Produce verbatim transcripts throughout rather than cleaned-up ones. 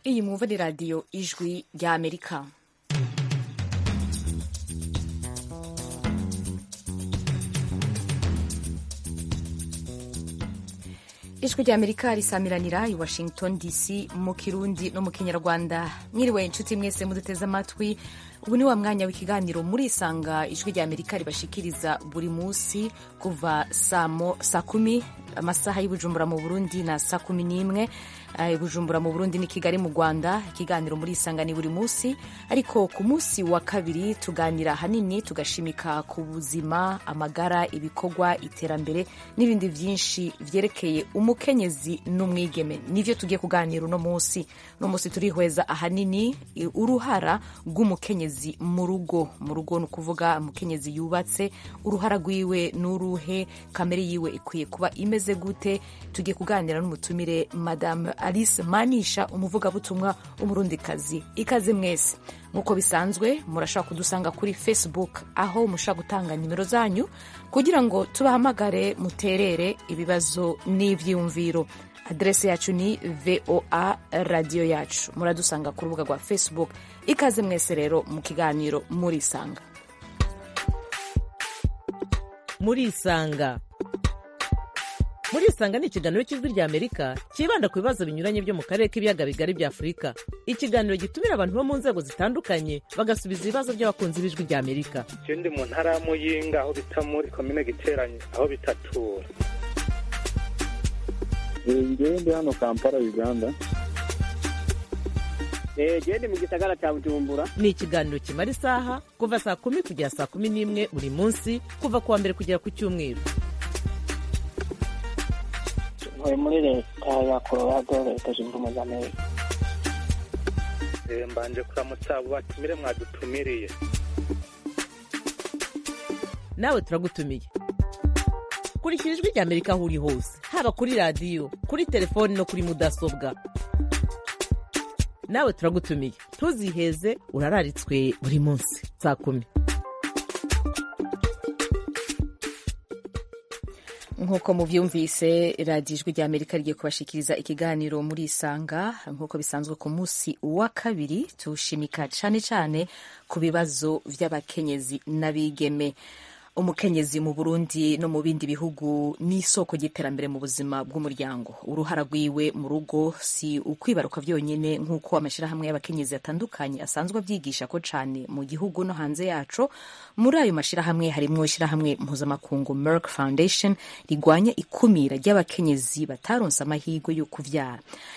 iyi mwumva ni radiyo ijwi rya Amerika. ijwi rya Amerika risamiranira i Washington D C mu Kirundi no mu Kinyarwanda. Mwiriwe inshuti mwese muduteze amatwi, ubu ni wa mwanya w'ikiganiro murisanga ijwi rya Amerika ribashikiriza buri munsi kuva saa kumi amasaha y'Ibujumbura mu Burundi na saa kumi n'imwe Bujumbura mu Burundi ni Kigali mu Rwanda. Ikiganiro murisanga ni buri munsi, ariko ku munsi wa kabiri tuganira hanini tugashimika ku buzima, amagara, ibikorwa, iterambere n'ibindi vyinshi vyerekeye umukenyezi n'umwigeme. Nivyo tugiye kuganira uno munsi. Uno munsi turihweza ahanini uruhara rw'umukenyezi mu rugo. Mu rugo ni ukuvuga umukenyezi yubatse, uruhara rwiwe n'uruhe, kamere yiwe ikwiye kuba imeze gute. Tugiye kuganira n'umutumire Madame Alice Manisha, umuvugabutumwa w'umurundikazi. Ikaze mwese. Nkuko bisanzwe murashaka kudusanga kuri Facebook, aho mushaka gutanga nimero zanyu kugira ngo tubahamagare muterere ibibazo n'ivyiyumviro. Adrese yacu ni V O A radio yacu. Muradusanga ku rubuga rwa Facebook. Ikaze mwese rero mu kiganiro murisanga. Murisanga Murisanga ni ikiganiro cy'ijwi rya Amerika kibanda ku bibazo binyuranye byo mu karere k'ibiyaga bigari bya Afurika. Ikiganiro gitumira abantu bo mu nzego zitandukanye bagasubiza ibibazo by'abakunzi b'ijwi rya Amerika. Je ndi mu ntara ya Muyinga, aho bita muri komine Giteranyi, aho bitatura. Ngewe ndi hano Kampala, Uganda. Je ndi mu gisagara cya Bujumbura. Ni ikiganiro kimara isaha kuva saa kumi kugera saa kumi n'imwe buri munsi, kuva kuwa mbere kugera ku cyumweru. Ntuye muri leta ya Colorado, leta zunze ubumwe za Amerika. Mbanje kuramutsa abo batumire mwadutumiriye. Nawe turagutumiye. Kurikira ijwi rya Amerika aho uri hose, haba kuri radiyo, kuri telefoni no kuri mudasobwa. Nawe turagutumiye. Ntuziheze, urararitswe buri munsi saa kumi. Nkuko muvyumvise, radiyo ijwi rya Amerika rigiye kubashikiriza ikiganiro murisanga. Nkuko bisanzwe ku munsi wa kabiri tushimika cane cane ku bibazo vy'abakenyezi n'abigeme. Umukenyezi mu Burundi no mu bindi bihugu ni isoko ry'iterambere mu buzima bw'umuryango. Uruhara rwiwe mu rugo si ukwibaruka vyonyene, nk'uko amashirahamwe y'abakenyezi atandukanye asanzwe avyigisha ko cane mu gihugu no hanze yaco. Muri ayo mashirahamwe harimwo ishirahamwe mpuzamakungu Merck Foundation rigwanya ikumira ry'abakenyezi bataronse amahirwe yo kuvyara.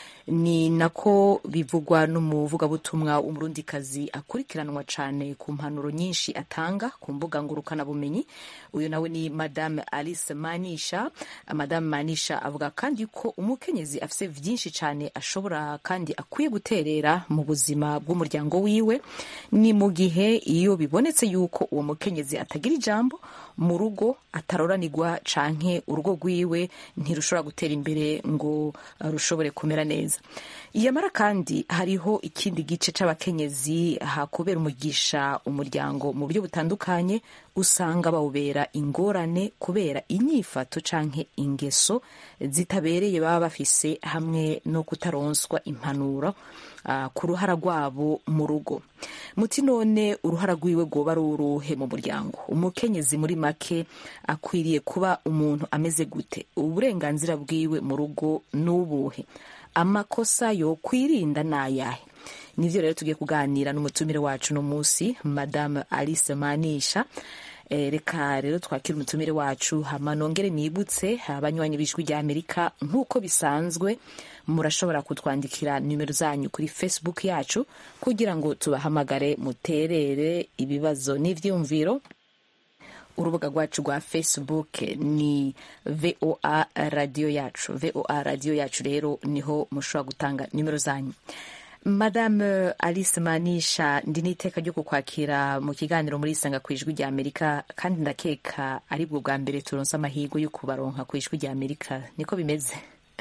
Ni nako bivugwa n'umuvugabutumwa w'umurundikazi akurikiranwa cane ku mpanuro nyinshi atanga ku mbuga ngurukana bumenyi. Uyu nawe ni Madame Alice Manisha. Madame Manisha avuga kandi ko umukenyezi afise vyinshi cane ashobora kandi akwiye guterera mu buzima bw'umuryango wiwe. Ni mu gihe iyo bibonetse yuko uwo mukenyezi atagira ijambo mu rugo, ataroranirwa canke urugo rwiwe ntirushobora gutera imbere ngo rushobore kumera neza. Iyamara kandi hariho ikindi gice c'abakenyezi hakubera umugisha umuryango mu buryo butandukanye, usanga bawubera ingorane kubera inyifato canke ingeso zitabereye baba bafise, hamwe no kutaronswa impanuro uh, ku ruhara rwabo mu rugo. Muti none uruhara rwiwe rwoba ruruhe mu muryango? Umukenyezi muri make akwiriye kuba umuntu ameze gute? Uburenganzira bwiwe mu rugo nubuhe? Amakosa yo kwirinda nayahe? Nivyo rero tugiye kuganira n'umutumire wacu no musi, Madame Alice Manisha. E, reka rero twakira umutumire wacu, hama nongere nibutse abanywanyi b'ijwi rya Amerika, nkuko bisanzwe murashobora kutwandikira nimero zanyu kuri Facebook yacu kugira ngo tubahamagare muterere ibibazo n'ivyumviro. Urubuga rwacu rwa Facebook ni V O A radio yacu. V O A radio yacu rero niho mushobora gutanga nimero zanyu. Madame Alice Manisha, ndi niteka ryo kukwakira mu kiganiro muri Isanga ku ijwi rya Amerika, kandi ndakeka ari bwo bwa mbere turonse amahirwe yo kubaronka ku ijwi rya Amerika. Niko bimeze?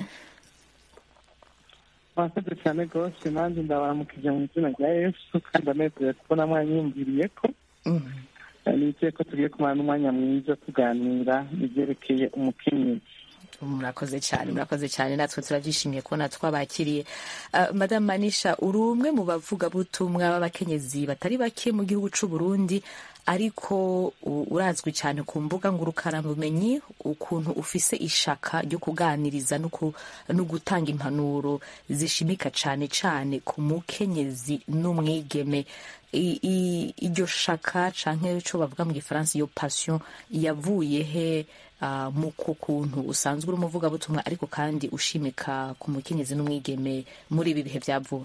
Mwakoze cyane rwose, nanjye ndabaramukije mu izina rya Yesu, kandi ndanezerewe kuko namwanyumviriye ko nizeye ko tugiye kumara n'umwanya mwiza tuganira ibyerekeye umukenyezi. murakoze cyane murakoze cyane natwe turabyishimiye kubona twabakiriye. Uh, Madame Manisha, uri umwe mu bavugabutumwa b'abakenyezi batari bake mu gihugu c'u Burundi, ariko urazwi cyane ku mbuga ngurukanabumenyi ukuntu ufise ishaka ryo kuganiriza no gutanga impanuro zishimika cyane cyane ku mukenyezi n'umwigeme. Iryo shaka canke co bavuga mu gifaransa iyo passion yavuye he uh, mu kuntu usanzwe uri umuvugabutumwa ariko kandi ushimika ku mukenyezi n'umwigeme muri ibi bihe vya vuba?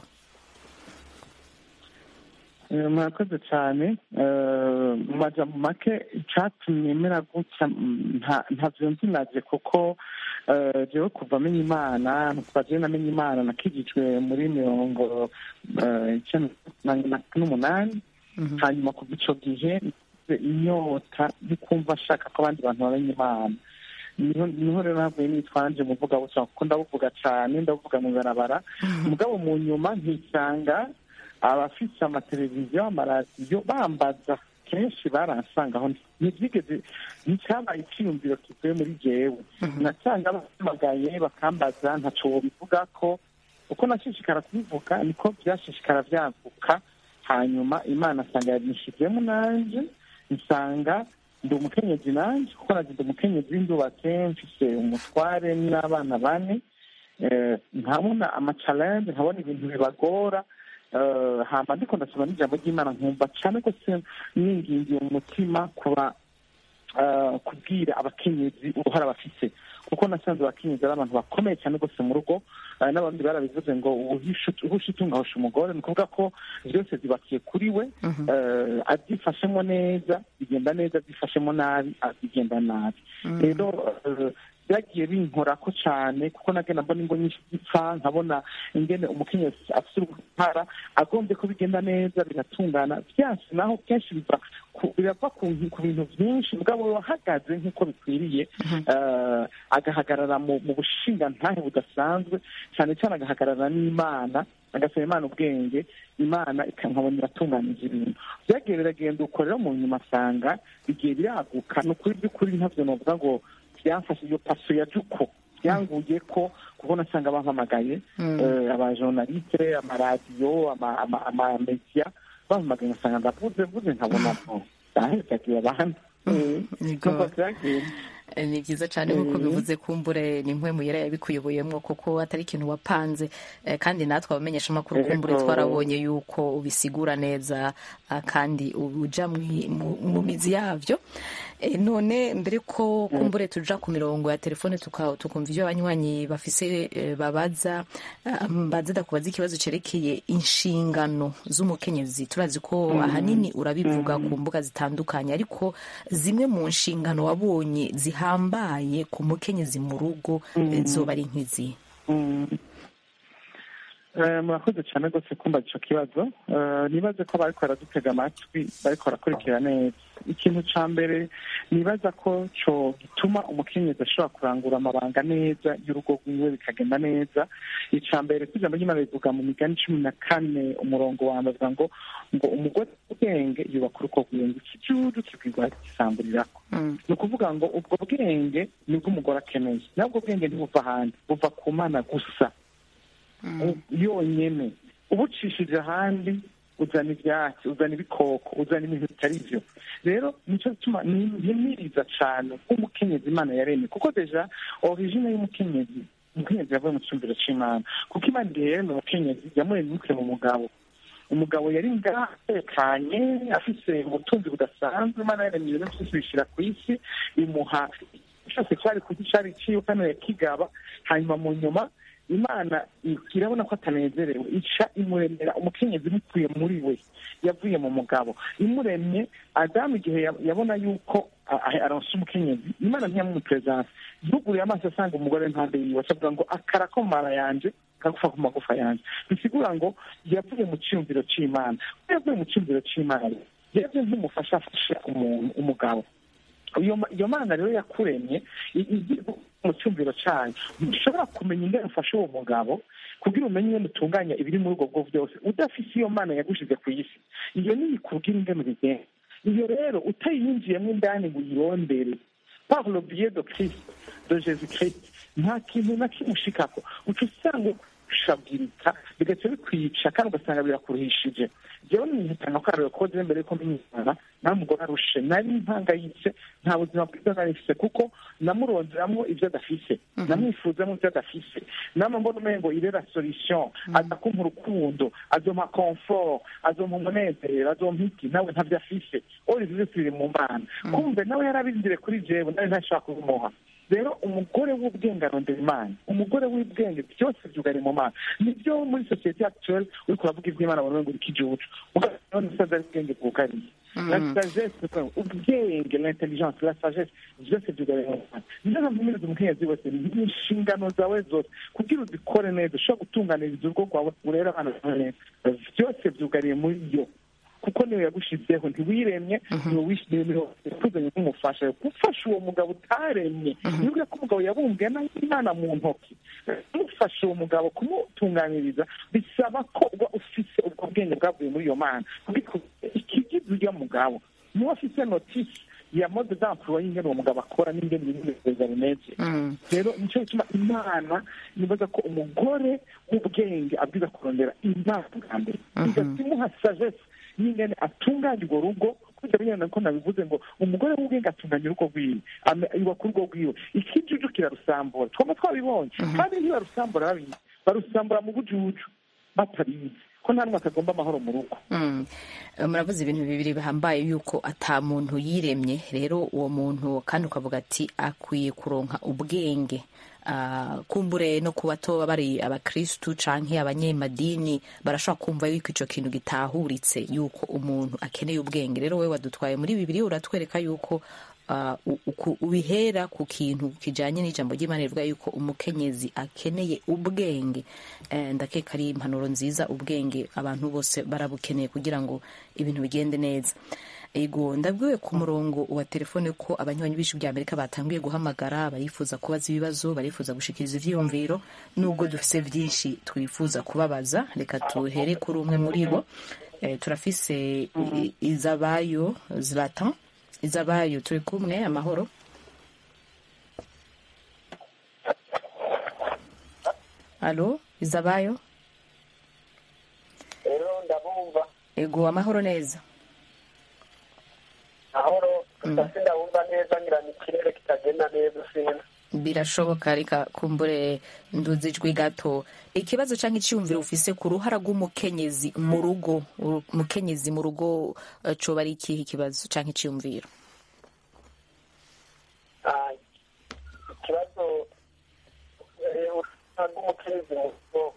murakoze cyane. mu majambo make icyatumye mera gutya ntavyo nzinaje kuko jewe kuva menya imana kuva jewe namenye imana nakijijwe muri mirongo icenda n'umunani. hanyuma kuva ico gihe inyota yo kumva ashaka ko abandi bantu bamenya imana, niho rero navuye nitwanje muvuga buca kuko ndabuvuga cyane, ndabuvuga mu barabara. mugabo mu nyuma ntisanga abafite amateleviziyo amaradiyo bambaza kenshi baransangaho ntibyigeze nticyabaye icyiyumviro kivuye muri jewe. nasanga bahamagaye bakambaza ntaco bivuga ko uko nashishikara kubivuga niko byashishikara byavuka. hanyuma imana asanga yabishizemo nanje nsanga ndi umukenyezi nanje kuko naje ndi umukenyezi ndubatse mfise umutware n'abana bane. nkabona amachallenge nkabona ibintu bibagora. Uh, hama ndiko ndasoma n'ijambo ry'Imana nkumva cyane ko se ningingiye mu mutima kuba uh, kubwira abakenyezi uruhara bafise, kuko nasanze abakenyezi ari abantu bakomeye cyane rwose mu rugo. uh, n'abandi barabivuze ngo uhusha itunga husha umugore, ni ukuvuga ko byose zibakiye kuri we. uh, abyifashemo neza bigenda neza, abyifashemo nabi bigenda nabi. rero uh, byagiye binkorako cyane kuko nagenda mbona ingo nyinshi zipfa, nkabona ingene umukenyezi afite uruhara agombye ko bigenda neza bigatungana. byansi naho kenshi biva birava ku bintu byinshi, mugabo wahagaze nk'uko bikwiriye agahagarara mu bushinga ntahe budasanzwe, cyane cyane agahagarara n'Imana, agasaba Imana ubwenge, Imana ikankabona iratunganije ibintu. byagiye biragenda uko rero mu nyuma asanga bigiye biraguka. ni ukuri by'ukuri ntavyo novuga ngo byamfashe iyo paso ya juko byanguye ko kuko nasanga bampamagaye abajournaliste, amaradiyo, amamedia bampamagaye ngasanga ndavuze vuze nkabona ko ndahezagiye abantu. ni byiza cyane nk'uko bivuze, kumbure ni mpwe muyera yabikuyoboyemo kuko atari ikintu wapanze, kandi natwe abamenyesha amakuru kumbure twarabonye yuko ubisigura neza kandi uja mu mizi yavyo. none mbere ko kumbure tuja ku mirongo ya telefone tukumva ivyo abanywanyi bafise babaza, mbaze ndakubaza ikibazo cerekeye inshingano z'umukenyezi. turazi ko ahanini urabivuga ku mbuga zitandukanye, ariko zimwe mu nshingano wabonye zihambaye ku mukenyezi mu rugo zoba ari nk'izi? murakoze cyane rwose kumva ico kibazo. nibaze ko bariko baradutega amatwi, bariko barakurikira neza. ikintu ca mbere nibaza ko co gituma umukenyezi ashobora kurangura amabanga neza y'urugo rwiwe bikagenda neza. ica mbere ko ijambo ry'Imana rivuga mu migani cumi na kane umurongo wa mbere avuga ngo ngo umugore ubwenge yubaka urugo rwiwe, ngo ikijuju kibwirwa gisamburirako. ni ukuvuga ngo ubwo bwenge nibwo umugore akeneye, nabwo bwenge ntibuva ahandi, buva ku Mana gusa yonyene. ubucishije ahandi uzana ivyatsi, uzana ibikoko, uzana ibintu bitari vyo. rero nico gituma nimiriza cane umukenyezi Imana yaremye, kuko deja origine y'umukenyezi, umukenyezi yavuye mu cyumviro c'Imana, kuko Imana rero mu mukenyezi yamuremye mu mugabo. umugabo yari ngaha atekanye afise ubutunzi budasanzwe. Imana yaremye ibintu vyose bishira ku isi, imuha cyose cyari ku gicari ciwe kandi yakigaba. hanyuma mu nyuma Imana irabona ko atanezerewe, ica imuremera umukenyezi bikuye muri we, yavuye mu mugabo. imuremye Adamu igihe yabona yuko aronse umukenyezi, Imana ntiyamupresence, yuguruye amaso asanga umugore mpande yiwe, acavuga ngo akara ko mara yanje kagufa ku magufa yanje. bisigura ngo yavuye mu cyumviro c'Imana. ko yavuye mu cyumviro c'Imana yavuye nk'umufasha afasha umuntu, umugabo. iyo Mana rero yakuremye mu cyumviro cyayo, ntushobora kumenya ingene ufashe uwo mugabo kugira umenye ingene utunganya ibiri muri ubwo bwo byose udafise iyo Mana yagushize ku isi. iyo niyo ikubwira ingene ubigenda. iyo rero utayinjiyemo indani ngo uyirondere par le biais de Christ, de Jésus Christ, nta kintu na kimwe ushikako uca usanga ushabwirika bigaca bikwica kandi ugasanga birakuruhishije jewe nihitanga ko ariko koze mbere ko mwinyana nta mugore arushe nari mpangayitse nta buzima bwiza nari mfise kuko namuronderamwo ivyo adafise namwifuzamwo ivyo adafise nama mbona umengo irera solution azakumpa urukundo azompa confort azompa umunezero azompa iki nawe ntavyo afise ori ivyo vyose biri mu mana kumbe nawe yarabizire kuri jewe nawe ntashaka kubimuha rero umugore w'ubwenge arondera imana umugore w'ubwenge byose byugari mu mana nibyo muri societe actuelle uriko uravuga iby'imana mu rwego rw'igihugu ugasanga umusaza w'ubwenge bwugariye la sagesse ubwenge l'intelligence la sagesse byose byugari mu mana nizo mpamvu muri umukenyezi wese ni inshingano zawe zose kugira uzikore neza ushobora gutunganiriza urugo rwawe urera abana bawe neza byose byugariye muri yo kuko niwe yagushizeho ntiwiremye niwe wishimiye kuzanye nk'umufasha gufasha uwo mugabo utaremye niba ko umugabo yabumbwe n'Imana mu ntoki kumufasha uwo mugabo kumutunganiriza bisaba ko uba ufise ubwo bwenge bwavuye muri iyo mana ikigize ujya mugabo niwe afise notisi ya mode d'emploi y'ingene uwo mugabo akora n'ingene ibinezeza bimeze rero nico gituma imana nibaza ko umugore w'ubwenge abwiza kurondera imana bwa mbere igatimuha sagesse n'ingene atunganya urwo rugo kujya binyana ko nabivuze ngo umugore w'ubwenge atunganya urugo rwiwe yubaka urugo rwiwe ikijuju kirarusambura twaba twabibonye kandi ntibarusambura babizi barusambura mu bujuju batabizi ko nta n'umwe atagomba amahoro mu rugo muravuze ibintu bibiri bihambaye yuko ata muntu yiremye rero uwo muntu kandi ukavuga ati akwiye kuronka ubwenge kumbure no kuba toba bari abakristu canke abanyemadini barashobora kumva yuko ico kintu gitahuritse yuko umuntu akeneye ubwenge rero wewe wadutwaye muri bibiri uratwereka yuko ubihera ku kintu kijanye n'ijambo ry'Imana rivuga yuko umukenyezi akeneye ubwenge ndakeka ari impanuro nziza ubwenge abantu bose barabukeneye kugira ngo ibintu bigende neza ego ndabwiwe ku murongo wa telefone ko abanywanyi b'ijwi rya Amerika batangiye guhamagara barifuza kubaza ibibazo barifuza gushikiriza ivyiyumviro nubwo dufise vyinshi twifuza kubabaza reka tuhere kuri umwe muri bo e, turafise Izabayo Zlatan Izabayo turi kumwe amahoro Allo Izabayo Ero ndabumva ego amahoro neza ahoro tutasi ndabumva neza ngira ni ikirere kitagenda neza sina birashoboka reka kumbure nduzi ijwi gato ikibazo canke iciyumviro ufise ku ruhara rw'umukenyezi mu rugo umukenyezi mu rugo coba ari ikihe ikibazo canke iciyumviro ikibazo rw'umukenyezi mu rugo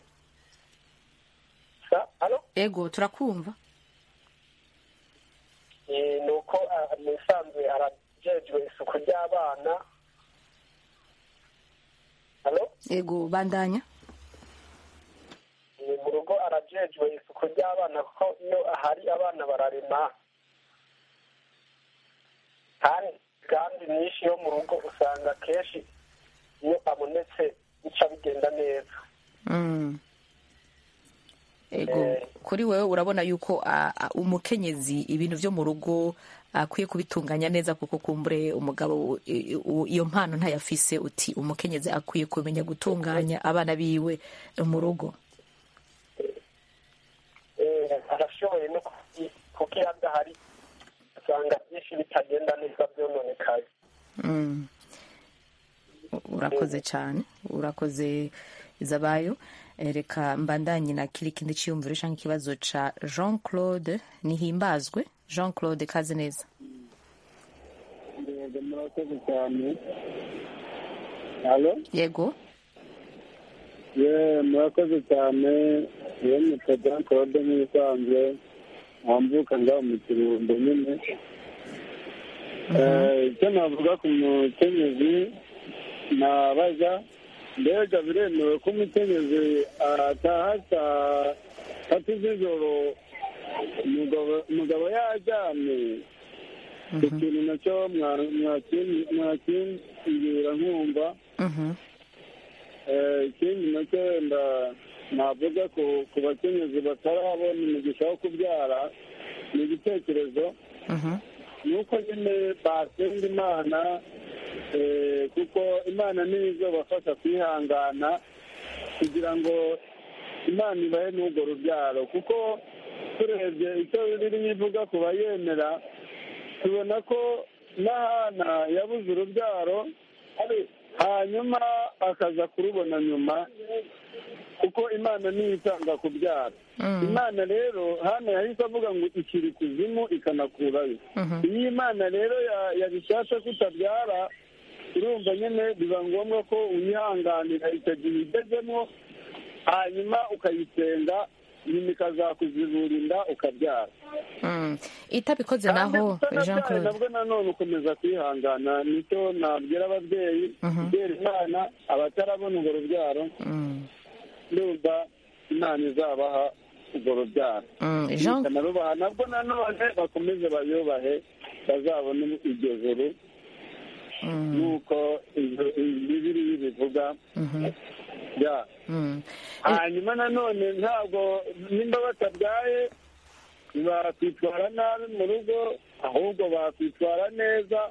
ego turakumva ni uko musanzwe arajejwe isuku ry'abana ego bandanya mu rugo arajejwe isuku ry'abana kuko iyo ahari abana bararema kandi kandi nyinshi yo mu rugo usanga kenshi iyo abonetse bica bigenda neza ego kuri wewe urabona yuko umukenyezi ibintu vyo mu rugo akwiye kubitunganya neza kuko kumbure umugabo iyo mpano ntayafise uti umukenyezi akwiye kumenya gutunganya abana biwe mu rugo arashoboye no kuko iyo adahari usanga byinshi bitagenda neza byononekaye urakoze cyane urakoze Izabayo reka mbandanye na kiri kindi cyiyumviro canke ikibazo ca Jean Claude Nihimbazwe Jean Claude kaze neza yego murakoze cyane Allo yego ye murakoze cyane yemwe Jean Claude nisanzwe wambuka ngaho mu Kirundo nyine eh icyo navuga ku mukenyezi nabaza mbega biremewe ko umukenyezi ataha saa tatu z'ijoro umugabo yajyamye ikintu nacyo mwakimbwira nkumva ikindi nacyo wenda navuga ku bakenyezi batarabona umugisha wo kubyara ni igitekerezo ni uko nyine basenga imana, kuko imana niyo izobafasha kwihangana kugira ngo imana ibahe n'urwo rubyaro, kuko turebye icyo bibiliya ivuga ku bayemera tubona ko n'ahana yabuze urubyaro hanyuma akaza kurubona nyuma, kuko imana niyo itanga kubyara. Imana rero hano yahise avuga ngo ishyira ikuzimu ikanakurayo. Iyo imana rero yabishatse kutabyara, urumva nyine biba ngombwa ko uyihanganira icyo gihe igezemo, hanyuma ukayisenga, nyuma ikazakuzibura inda ukabyara. itabikoze naho Jean Claude nabwo nanone ukomeza kwihangana, nicyo nabwira ababyeyi kubera imana abatarabona urwo rubyaro, ndumva imana izabaha urwo rubyaro ikanarubaha, nabwo nanone bakomeze bayubahe bazabone iryo joro nuko bibiri bivuga. Hanyuma nanone ntabwo nimba batabyaye bakwitwara nabi mu rugo, ahubwo bakwitwara neza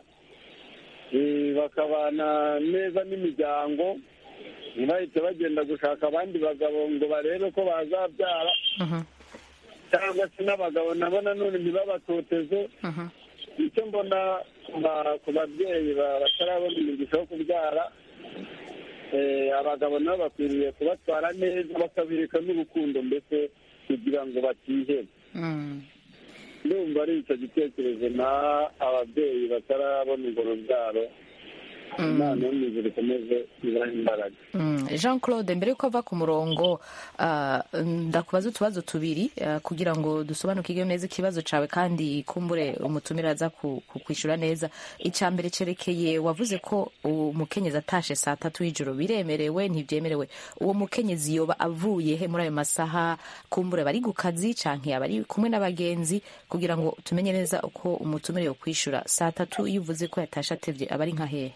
bakabana neza n'imiryango, ntibahite bagenda gushaka abandi bagabo ngo barebe ko bazabyara, cyangwa se n'abagabo nabo nanone ntibabatoteze. icyo mbona ku babyeyi batarabona imigisha yo kubyara, abagabo nabo bakwiriye kubatwara neza bakabireka n'urukundo, mbese kugira ngo batihebe. ndumva ari icyo gitekerezo na ababyeyi batarabona urwo rubyaro, imana yo mu ijuru ikomeze ibahe imbaraga. Jean Claude, mbere yuko ava ku murongo ndakubaza utubazo tubiri kugira ngo dusobanukirwe neza ikibazo cyawe kandi kumbure umutumira aza kukwishyura neza. icya mbere cyerekeye, wavuze ko umukenyezi atashe saa tatu y'ijoro, biremerewe ntibyemerewe? uwo mukenyezi yoba avuye he muri ayo masaha? kumbure bari ku kazi cyangwa abari kumwe n'abagenzi, kugira ngo tumenye neza uko umutumire yo kwishyura. saa tatu iyo uvuze ko yatashe atevye aba ari nka hehe?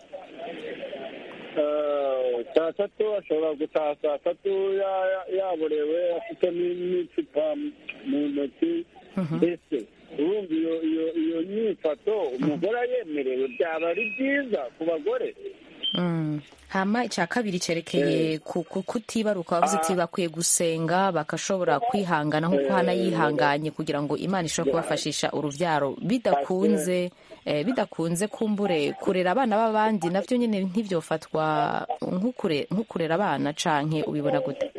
saa tatu ashobora gutaha saa tatu yaborewe afite n'icupa mu ntoki, mbese urumva iyo nyifato umugore ayemerewe byaba ari byiza ku bagore. hama icya kabiri cyerekeye kutibaruka, wavuze ati bakwiye gusenga bagashobora kwihangana nk'uko hana yihanganye kugira ngo imana ishobore kubafashisha urubyaro. bidakunze bidakunze kumbure kurera abana b'abandi nabyo nyine ntibyofatwa nk'ukurera abana, canke ubibona gute?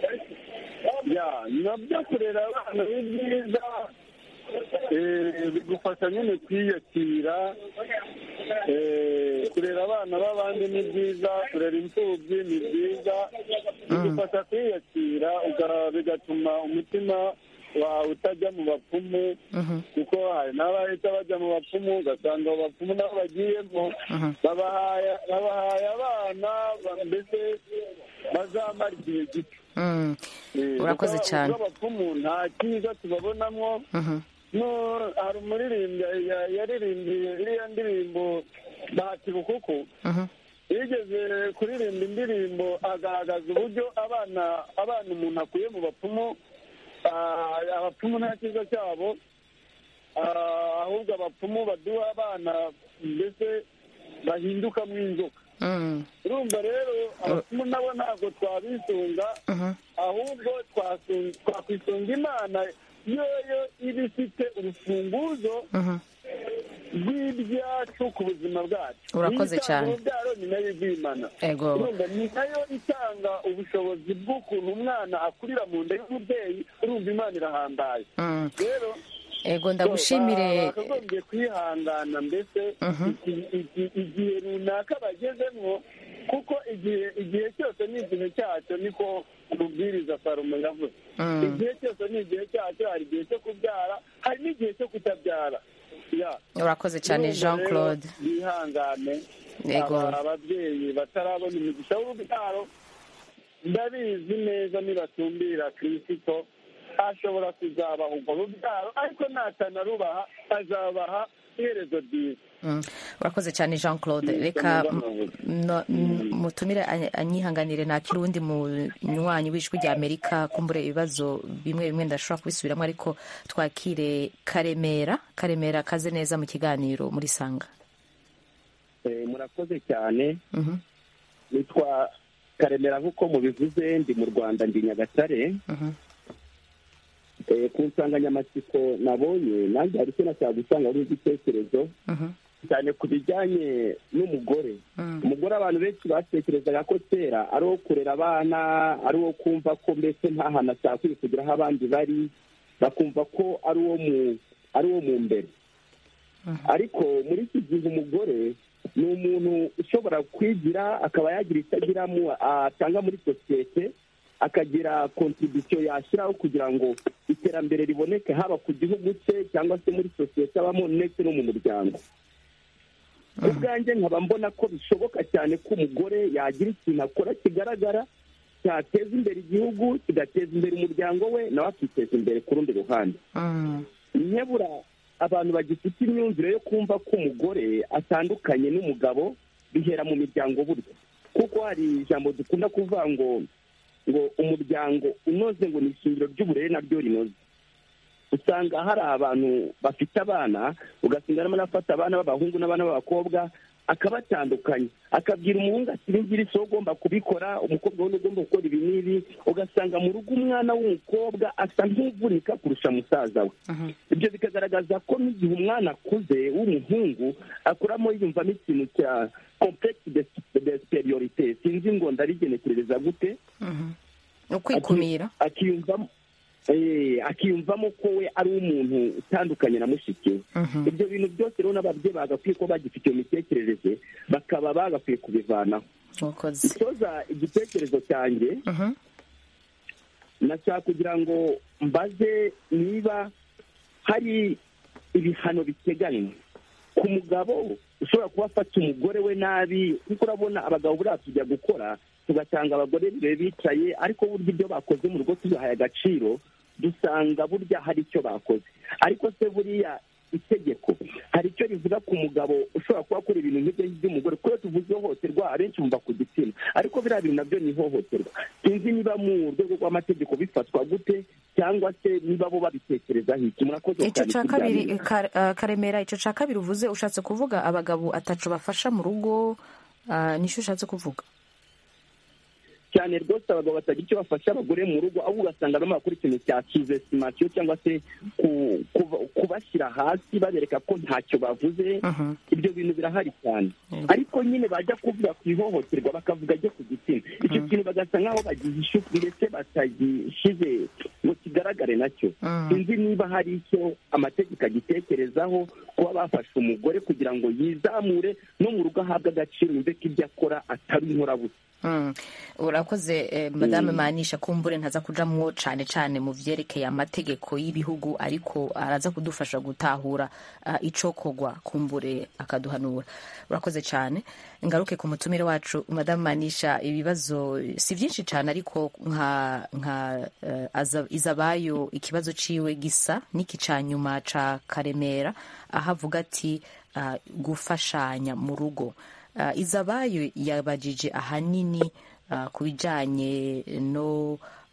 nabyo kurera abana ni byiza, bigufasha nyine kwiyakira. kurera abana b'abandi ni byiza, kurera imfubyi ni byiza, bigufasha kwiyakira, bigatuma umutima wawe utajya mu bapfumu, kuko hari n'abahita bajya mu bapfumu ugasanga abo bapfumu nabo bagiyemo babahaye abana mbese bazamara igihe gito. urakoze cyane. abapfumu nta cyiza tubabonamo. hari umuririmbyi yaririmbiye iriya ndirimbo Bahati Bukuku, yigeze kuririmba indirimbo agaragaza uburyo abana abana umuntu akuye mu bapfumu, abapfumu nta cyiza cyabo, ahubwo abapfumu baduha abana mbese bahindukamo inzoka. urumva rero abapfumu nabo ntabwo twabisunga, ahubwo twakwisunga imana yoyo iba ifite urufunguzo rw'ibyacu ku buzima bwacu. urakoze cyane. urubyaro ni nayo igimana, urumva ni nayo itanga ubushobozi bw'ukuntu umwana akurira mu nda y'umubyeyi. urumva imana irahambaye. rero ego ndagushimire. bakagombye kwihangana mbese igihe runaka bagezemo, kuko igihe igihe cyose ni igihe cyacyo, niko umubwiriza Salomo yavuze. igihe cyose ni igihe cyacyo, hari igihe cyo kubyara, hari n'igihe cyo kutabyara. urakoze cyane Jean Claude. bihangane ababyeyi batarabona imigisha y'urubyaro, ndabizi neza nibatumbira Kristo ashobora kuzabaha urwo rubyaro, ariko natanarubaha azabaha iherezo ryiza. urakoze cyane Jean Claude. Reka mutumire anyihanganire nakira uwundi munywanyi w'ijwi rya Amerika kumbure ibibazo bimwe bimwe ndashobora kubisubiramo, ariko twakire Karemera. Karemera, kaze neza mu kiganiro muri Sanga. Murakoze cyane. Nitwa Karemera nk'uko mubivuze, ndi mu Rwanda, ndi Nyagatare. Ku nsanganyamatsiko nabonye nanjye hari icyo nashaka gusanga ari igitekerezo cyane ku bijyanye n'umugore. Umugore abantu benshi batekerezaga ko kera ari uwo kurera abana, ari uwo kumva ko mbese nta hantu ashakwiye kugira aho abandi bari, bakumva ko ari uwo mu ari uwo mu mbere. Ariko muri iki gihe umugore ni umuntu ushobora kwigira, akaba yagira icyo agiramo atanga muri sosiyete, akagira kontribusiyo yashyiraho kugira ngo iterambere riboneke haba ku gihugu cye cyangwa se muri sosiyete abamo ndetse no mu muryango. Ubwanjye nkaba mbona ko bishoboka cyane ko umugore yagira ikintu akora kigaragara cyateza imbere igihugu, kigateza imbere umuryango we, nawe akiteza imbere ku rundi ruhande. Nyabura abantu bagifite imyumvire yo kumva ko umugore atandukanye n'umugabo bihera mu miryango burya, kuko hari ijambo dukunda kuvuga ngo ngo umuryango unoze ngo ni ishingiro ry'uburere naryo rinoze. Usanga hari abantu bafite abana, ugasanga arimo anafata abana b'abahungu n'abana b'abakobwa akabatandukanya, akabwira umuhungu ati ibi ngibi si ugomba kubikora, umukobwa we ugomba gukora ibi n'ibi. Ugasanga mu rugo umwana w'umukobwa asa nk'uvunika kurusha musaza we. Ibyo bikagaragaza ko n'igihe umwana akuze w'umuhungu akuramo yiyumvamo ikintu cya complexe de superiorité, sinzi ngo ndarigenekereza gute, ukwikumira, akiyumvamo akiyumvamo ko we ari umuntu utandukanye na mushiki we. Ibyo bintu byose rero n'ababyeyi bagakwiye ko bagifite iyo mitekerereze, bakaba bagakwiye kubivanaho. Gusoza igitekerezo cyanjye, nashaka kugira ngo mbaze niba hari ibihano biteganywa ku mugabo ushobora kuba afata umugore we nabi, kuko urabona abagabo buriya tujya gukora tugasanga abagore bicaye, ariko burya ibyo bakoze mu rugo tubahaye agaciro, dusanga burya hari icyo bakoze. Ariko se buriya itegeko hari icyo rivuga ku mugabo ushobora kuba akora ibintu nk'ibyo by'umugore, kuko tuvuze ihohoterwa abenshi bumva ku gitsina, ariko biriya bintu nabyo ni ihohoterwa. Sinzi niba mu rwego rw'amategeko bifatwa gute, cyangwa se niba bo babitekerezaho iki. Murakoze cyane. Icyo cya kabiri Karemera, icyo cya kabiri uvuze ushatse kuvuga abagabo atacu bafasha mu rugo, nicyo ushatse kuvuga? Cyane rwose abagabo batagira icyo bafasha abagore mu rugo, ahubwo ugasanga barimo bakora ikintu cya suzestimasiyo cyangwa se kubashyira hasi babereka ko ntacyo bavuze. Ibyo bintu birahari cyane, ariko nyine bajya kuvuga ku ihohoterwa bakavuga ajye ku gitsina, icyo kintu bagasa nk'aho bagihishe ndetse batagishyize ngo kigaragare nacyo. Sinzi niba hari icyo amategeko agitekerezaho kuba bafasha umugore kugira ngo yizamure no mu rugo ahabwe agaciro, yumve ko ibyo akora atari inkorabusa. Urakoze Madame Manisha, kumbure ntaza kujamwo cyane cyane mu vyerekeye amategeko y'ibihugu, ariko araza kudufasha gutahura icokogwa, kumbure akaduhanura. Urakoze cyane. Ngaruke ku mutumire wacu Madame Manisha, ibibazo si byinshi cyane, ariko nka nka uh, Izabayo ikibazo ciwe gisa n'iki ca nyuma ca Karemera, ahavuga ati uh, gufashanya mu rugo. Uh, Izabayo yabajije ahanini uh, ku bijyanye no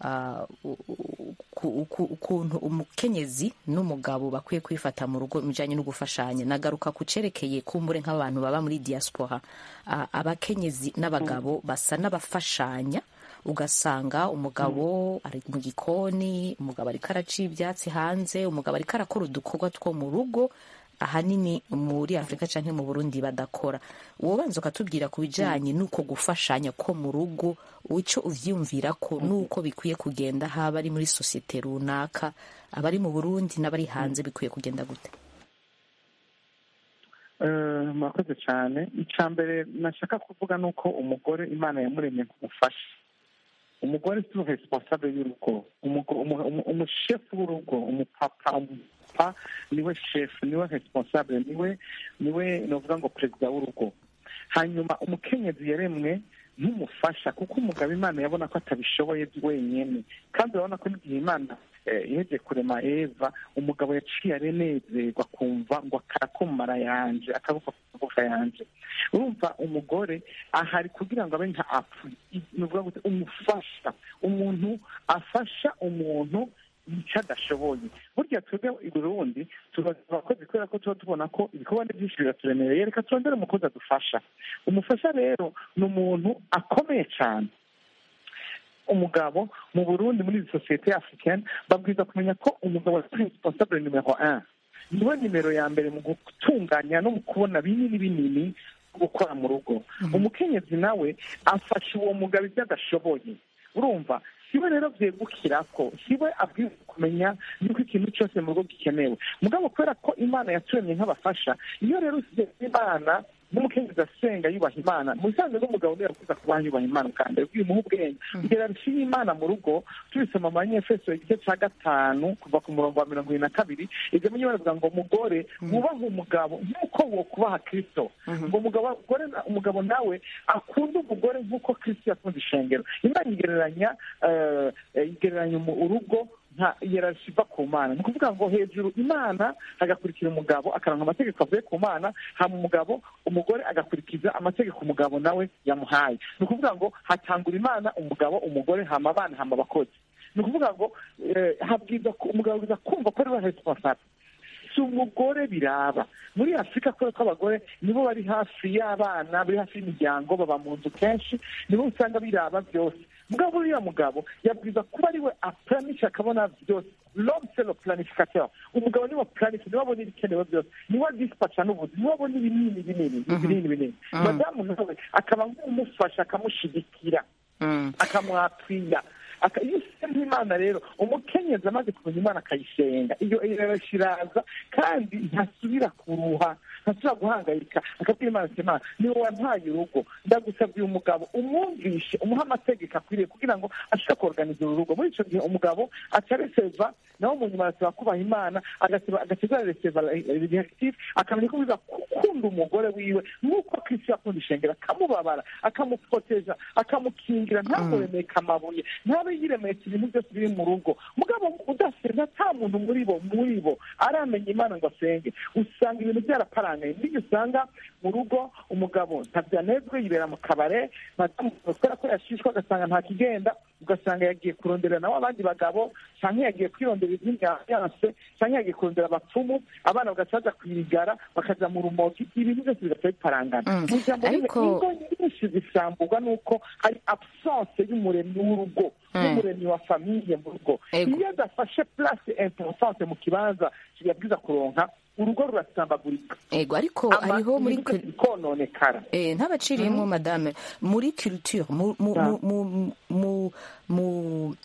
ukuntu uh, umukenyezi n'umugabo bakwiye kwifata mu rugo mu bijyanye no gufashanya. Nagaruka ku cerekeye kumbure nk'abantu baba muri diaspora, uh, abakenyezi n'abagabo basa n'abafashanya, ugasanga umugabo ari mu gikoni, umugabo ariko araca ibyatsi hanze, umugabo ariko arakora udukorwa two mu rugo ahanini muri Afrika canke mu Burundi badakora. Wobanza ukatubwira ku bijanye n'uko gufashanya ko mu rugo, ico uvyumvira ko n'uko bikwiye kugenda, haba ari muri sosiyete runaka, abari mu Burundi n'abari hanze, bikwiye kugenda gute? Murakoze cyane. Icya mbere nashaka kuvuga ni uko umugore Imana yamuremye nk'umufasha. Umugore si responsable y'urugo, umushefu w'urugo, umupapa pa niwe chef, niwe responsable, niwe niwe novuga ngo perezida w'urugo. Hanyuma umukenyezi yaremwe nk'umufasha, kuko umugabo Imana yabona ko atabishoboye wenyine, kandi urabona ko n'igihe Imana yaheze kurema Eva, umugabo yaciye arenezerwa akumva ngo akakumara yanje akabuka kuvuka yanje. Urumva umugore ahari kugira ngo abe nka apfu, umufasha, umuntu afasha umuntu icyo adashoboye. Burya twebwe i Burundi tubaza abakozi kubera ko tuba tubona ko ibikorwa byinshi biraturemereye, reka turondere umukozi adufasha. Umufasha rero ni umuntu akomeye cyane. Umugabo mu Burundi muri iyi sosiyete africaine babwiza kumenya ko umugabo ari responsable numero un, niwe nimero ya mbere mu gutunganya no mu kubona binini binini gukora mu rugo. Umukenyezi nawe afasha uwo mugabo ibyo adashoboye. Urumva siwe rero vyegukira ko siwe abwiye kumenya yuko ikintu cyose mu rugo gikenewe. Mugabo kubera ko Imana yaturemye nk'abafasha, iyo rero usize Imana n'umukenyezi asenga yubaha Imana, mu bisanzwe n'umugabo niwe yakuza kubaha yubaha Imana, kandi ubimuha ubwenge kugira rushiye Imana mu rugo. Tubisoma mu Banyefeso igice cya gatanu kuva ku murongo wa mirongo ibiri na kabiri, ibyo munye baravuga ngo umugore wubaha umugabo nk'uko wo kubaha Kristo, ngo umugabo umugabo nawe akunda umugore nk'uko Kristo yakunda ishengero. Imana igereranya igereranya urugo nta yerarshi iva ku Mana. Ni ukuvuga ngo hejuru Imana agakurikira umugabo akaranka amategeko avuye ku Mana, hama umugabo umugore agakurikiza amategeko umugabo nawe yamuhaye. Ni ukuvuga ngo hatangura Imana, umugabo, umugore, hama abana, hama abakozi. Ni ukuvuga ngo habwiza umugabo biza kumva ko ari we responsable, si umugore biraba. Muri Afurika kubera ko abagore nibo bari hafi y'abana, bari hafi y'imiryango, baba mu nzu kenshi, nibo usanga biraba byose. Mugabo uriya mugabo yabwiza kuba ari we aplanisha akabona byose. L'homme c'est le planificateur. Umugabo niwe planificateur, niwe abona ibikenewe byose, niwe dispatcha n'ubuzi, niwe abona ibinini binini binini binini. Madamu nawe akaba nk'umufasha, akamushigikira, akamwapfira. Iyo usenga Imana rero, umukenyezi amaze kumenya Imana akayisenga, iyo irashiraza kandi ntasubira kuruha, ntasubira guhangayika, akabwira Imana ati Imana niwe wampaye urugo, ndagusabye umugabo umwumvishe, umuha amategeko akwiriye kugira ngo ashobore kuorganiza urugo. Muri icyo gihe umugabo acareseva nawe mu nyuma arasaba kubaha Imana, agateza reseva directive, akamenya ko biza gukunda umugore wiwe nk'uko Kristo yakunda ishengero, akamubabara, akamuproteja, akamukingira, ntamuremeka amabuye, ntabe yiremetse ibintu byose biri mu rugo. Mugabo udasenga, nta muntu muri bo muri bo aramenya Imana ngo asenge, usanga ibintu byaraparangaye. Nibyo usanga mu rugo umugabo ntabyanezwe, yibera mu kabare, madamu kubera ko yashishwa agasanga nta kigenda, ugasanga yagiye kurondera nawe abandi bagabo, cyangwa yagiye kwirondera iby'inyanse, cyangwa yagiye kurondera abapfumu, abana bagacaza kwirigara bakaja mu rumogi, ibintu byose bigaca biparangana. Mu ijambo rimwe, ingo nyinshi zisamburwa n'uko hari absence y'umuremyi w'urugo, n'umuremyi wa famiye mu rugo. Iyo adafashe place importante mu kibanza kibabwiza kuronka, urugo rurasambagurika. Ego, ariko hariho muri kononekara. Eh, ntabaciriyemo madame, muri culture mu mu mu mu mu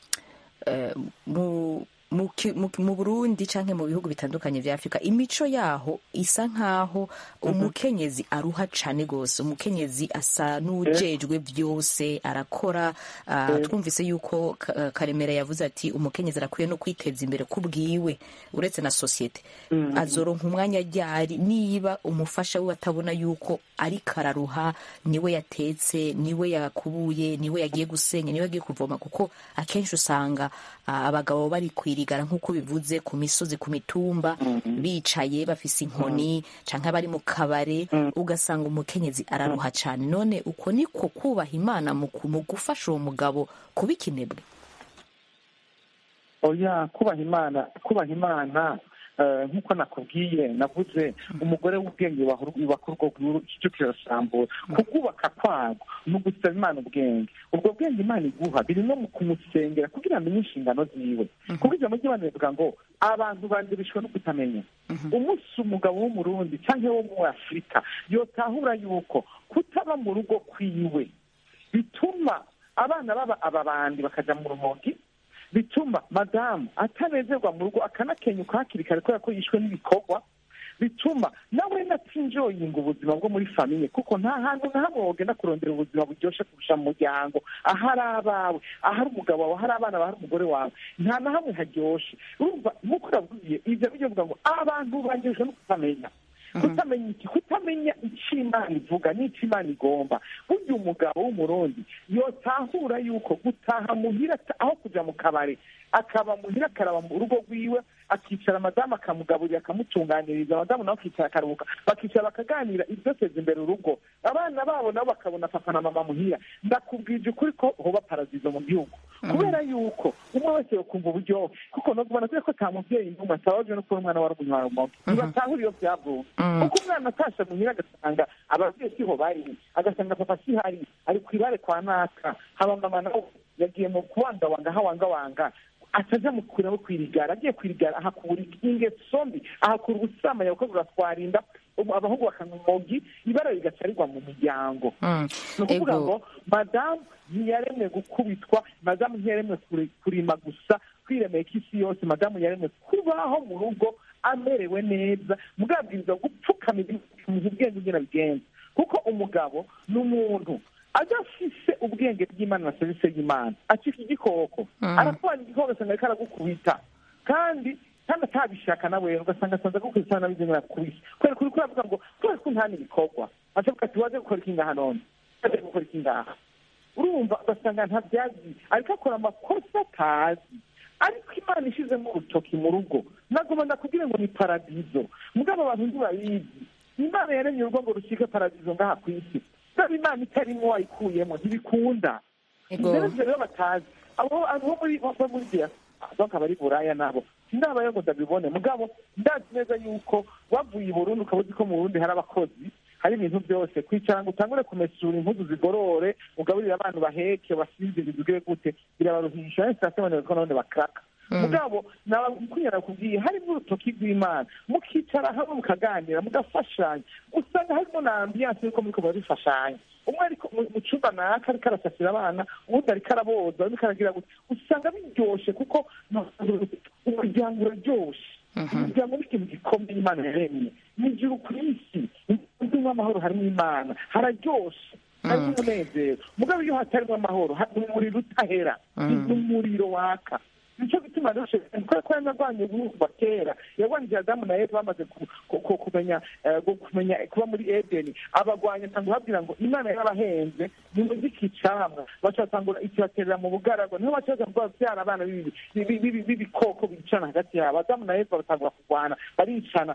mu mu Burundi canke mu bihugu bitandukanye vya Afrika, imico yaho isa nkaho umukenyezi aruha cane gose. Umukenyezi asa n'ujejwe byose, arakora. Uh, twumvise yuko uh, Karemera yavuze ati umukenyezi arakwiye no kwiteza imbere kubwiwe uretse na societe. Mm-hmm. Azoronka umwanya ryari niba umufasha we atabona yuko ari kararuha, niwe yatetse, niwe yakubuye, niwe yagiye gusenya, niwe yagiye kuvoma, kuko akenshi usanga uh, abagabo bari kwirigara nk'uko bivuze ku misozi, ku mitumba, mm-hmm. bicaye bafise inkoni, mm-hmm. canke bari mu kabare, mm-hmm. ugasanga umukenyezi araruha cane. None uko niko kubaha Imana mu gufasha uwo mugabo kuba ikinebwe? Oya, kubaha Imana, kubaha Imana nk'uko nakubwiye, navuze umugore w'ubwenge yubaka urwo icyo kirasambura. Kubwubaka kwago ni ugusaba Imana ubwenge. Ubwo bwenge Imana iguha biri no mu kumusengera kugira amenye inshingano ziwe. Kuko ijambo ry'Imana rivuga ngo abantu bandirishwa no kutamenya. Umunsi umugabo w'umurundi cyangwa wo mu Afurika yotahura yuko kutaba mu rugo kwiwe bituma abana baba ababandi bakaja mu rumogi, bituma madamu atanezerwa mu rugo akanakenyuka hakiri kare kubera ko yishwe n'ibikorwa, bituma nawe natinjoyinga ubuzima bwo muri famiye, kuko nta hantu na hamwe wogenda kurondera ubuzima buryoshe kurusha mu muryango, ahari abawe, ahari umugabo wawe, ahari abana, ahari umugore wawe, nta na hamwe haryoshe. Urumva nk'uko uravugiye ibyo bijya bivuga ngo abantu bangirijwe no kutamenya. kutamenya iki kutamenya icyo imana ivuga n'icyo imana igomba. burya umugabo w'umurundi yotahura yuko gutaha muhira aho kujya mu kabari akaba muhira akaraba mu rugo rwiwe akicara madamu akamugaburira akamutunganiriza, madamu nawe akicara akaruhuka bakicara bakaganira ibyoteza imbere urugo, abana babo nabo bakabona papa na mama muhira. ndakubwije ukuri ko hoba paradizo mu gihugu kubera yuko umwe wese yokumva uburyohe, kuko no kubona ko nta mubyeyi n'umwe atabajwe no kubona umwana wari umunywa rumogi ntibatahura iyo byavuye. kuko umwana atasha muhira agasanga ababyeyi siho bari, agasanga papa sihari ari ku ibare kwa naka, haba mama nawe yagiye mu kuwangawanga hawangawanga ataja mu kure no kwirigara, agiye kwirigara ahakura ingeso mbi, ahakura ubusamanya kuko buratwarinda abahungu bakanywa umogi, ibara rigaca rigwa mu miryango. ni ukuvuga ngo madamu ntiyaremwe gukubitwa, madamu ntiyaremwe kurima gusa kwiremeye k'isi yose, madamu yaremwe kubaho mu rugo amerewe neza, mugabwiriza gupfukama mu ubwenge ugena bigenza, kuko umugabo ni umuntu adafise ubwenge bw'Imana na serivisi y'Imana, acika igikoko aratwara igikoko asanga ariko aragukubita kandi kandi atabishaka nawe ugasanga asanze agukubita nabize nk'arakubise kubera kuri kuravuga ngo kubera ko nta n'ibikorwa avuga ati waje gukora iki ngaha none waje gukora iki ngaha, urumva ugasanga nta byazi ariko akora amakosa atazi. ariko Imana ishizemo urutoki mu rugo nagoma ndakubwire ngo ni paradizo, mugabo abantu ntibabizi. Imana yaremye urugo ngo rushike paradizo ngaha ku isi, Imana itarimo wayikuyemo ntibikunda. rero batazi abo abo muri bava muri dia bakaba ari buraya nabo ndabaye ngo ndabibone, mugabo ndazi neza yuko wavuye i Burundi ukabuzi ko mu Burundi hari abakozi, hari ibintu byose kwicara ngo utangure kumesura impuzu zigorore ugaburira abantu baheke basinzirize ugire gute birabaruhisha sitasiyo ko none bakraka. mugabo nakunyara kubwiye harimo urutoki rw'Imana, mukicara hamwe mukaganira mugafashanya, usanga harimo na ambiance yuko muriko barifashanya. umwe ariko mu cyumba naka ariko arasasira abana, ubundi ariko araboza, ariko aragira gute, usanga biryoshe kuko umuryango uraryoshe. umuryango ni ikintu gikomeye Imana yaremye, n'ijuru ku isi harimo amahoro, harimo Imana hararyoshe, harimo umunezero. mugabo iyo hatarimo amahoro hari umuriro utahera, ni umuriro waka. nicyo gituma rero kubera ko yanarwanye kuva kera, yarwanije Adamu na Eva bamaze kumenya kumenya kuba muri Edeni, abagwanya cyangwa babwira ngo Imana yarabahenze nimuzikicamwa, bacatangura ikibaterera mu bugaragwa, niho bacaza kubyara abana b'ibikoko bicana hagati yabo. Adamu na Eva batangura kurwana, baricana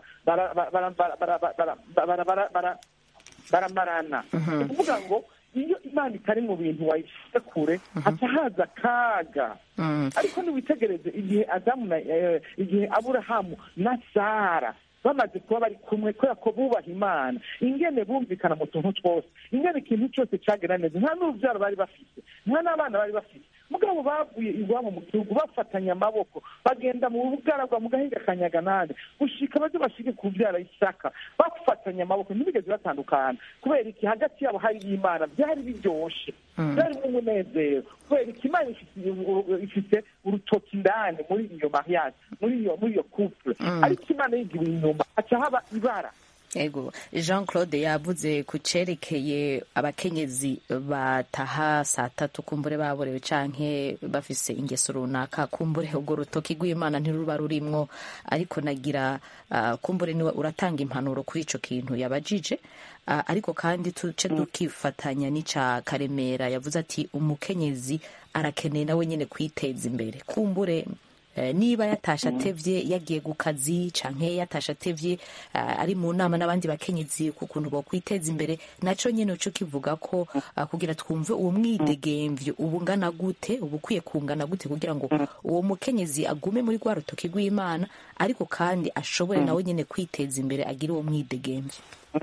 baramarana. ni ukuvuga ngo iyo Imana itari mu bintu wayishyize kure haca haza akaga. ariko niwitegereze igihe Adamu na igihe Aburahamu na Sara bamaze kuba bari kumwe kubera ko bubaha Imana, ingene bumvikana mu tuntu twose, ingene ikintu cyose cyagera neza, nta n'urubyaro bari bafite, nta n'abana bari bafite, mugabo bavuye iwabo mu gihugu bafatanya amaboko bagenda mu bugaragwa mu gahinga kanyaganane gushika baje bashike kubyara Isaka, bafatanya amaboko ntibigeze batandukana. kubera iki? hagati yabo hari Imana, byari biryoshe, byari mu munezero. kubera iki? Imana ifite urutoki ndani muri iyo mariage, muri iyo muri iyo couple, ariko Imana yigiwe inyuma aca haba ibara. Ego, Jean Claude yavuze ku cerekeye abakenyezi bataha saa tatu kumbure baborewe canke bafise ingeso runaka, kumbure ubwo rutoki rw'Imana ntiruba rurimwo, ariko nagira uh, kumbure niwe uratanga impanuro kuri ico kintu yabajije. Uh, ariko kandi tuce dukifatanya n'ica Karemera yavuze ati umukenyezi arakeneye nawe nyene kwiteza imbere, kumbure niba yatasha atevye yagiye ku kazi canke yatasha atevye uh, ari mu nama n'abandi bakenyezi ku kuntu bo kwiteza imbere, naco nyene cyo kivuga ko uh, kugira twumve uwo mwidegemvyo ubungana gute, ubukwiye kungana gute kugira ngo uwo mukenyezi agume muri rwa rutoki rw'Imana, ariko kandi ashobore nawe nyene kwiteza imbere, agire uwo mwidegemvyo.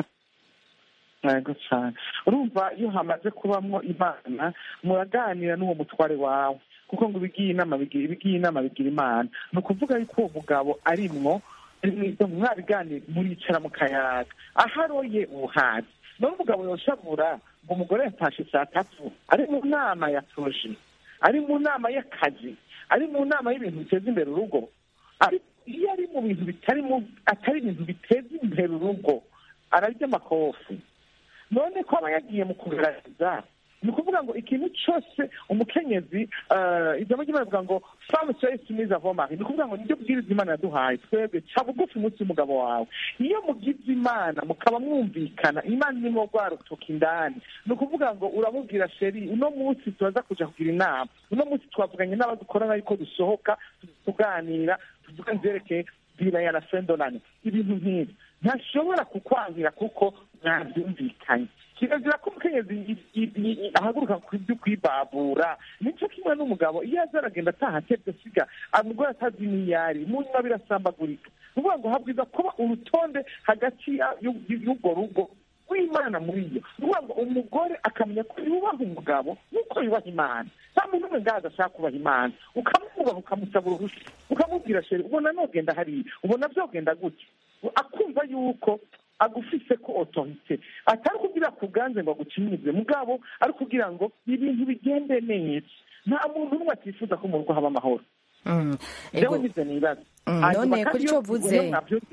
Yego cyane. urumva iyo hamaze kubamwo Imana muraganira n'uwo mutware wawe, kuko ngo bigiye inama bigira bigiye inama bigira Imana. ni ukuvuga yuko uwo mugabo arimwo mwabiganira muricara mu kayaga, aharoye ubuhazi. none umugabo yoshabura ngo umugore yatashe saa tatu ari mu nama ya proje, ari mu nama y'akazi, ari mu nama y'ibintu biteza imbere urugo. iyo ari mu bintu bitari mu atari ibintu biteza imbere urugo ararya amakofi. none ko aba yagiye mu kugaragaza ni ukuvuga ngo ikintu cyose umukenyezi ijambo ry'imana rivuga ngo femme soyez soumise à vos maris, ni ukuvuga ngo nibyo bwiriza imana yaduhaye twebwe ca bugufi munsi y'umugabo wawe. iyo mugize imana mukaba mwumvikana, imana irimo rwarutuka indani, ni ukuvuga ngo uramubwira sheri uno munsi turaza kuja kugira inama, uno munsi twavuganye n'abadukorana yuko dusohoka tuganira tuvuga nzerekeye dira ya la fendonane, ibintu nk'ibi ntashobora kukwangira kuko mwabyumvikanye. kirazira ko umukenyezi ahaguruka ku byo kwibabura. nicyo kimwe n'umugabo iyo aza aragenda ataha atebye asiga umugore atazi n'iyari mu nyuma birasambagurika. ni ukuvuga ngo habwiza kuba urutonde hagati y'urwo rugo w'imana muri iyo. ni ukuvuga ngo umugore akamenya ko yubaha umugabo nk'uko yubaha imana. nta muntu umwe ngaho adashaka kubaha imana, ukamwubaha ukamusaba uruhushya ukamubwira sheri ubona nogenda hariya, ubona byogenda gutya, akumva yuko agufise ko otorite atari kugira kuganze ngo agucinyize mugabo ari kugira ngo ibintu bigende neza. nta muntu n'umwe atifuza ko mu rugo haba amahoro. jewe nize nibaza none kuri cyo vuze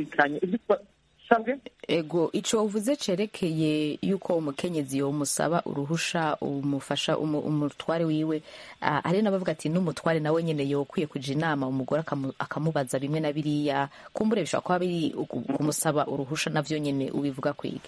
ego ico uvuze cerekeye yuko umukenyezi yo musaba uruhusha umufasha umutware wiwe, ari nabavuga ati n'umutware nawe nyene yokwiye kuja inama umugore akamubaza bimwe na biriya, kumbure bishobora kuba biri kumusaba uruhusha navyo nyene ubivuga kwiga.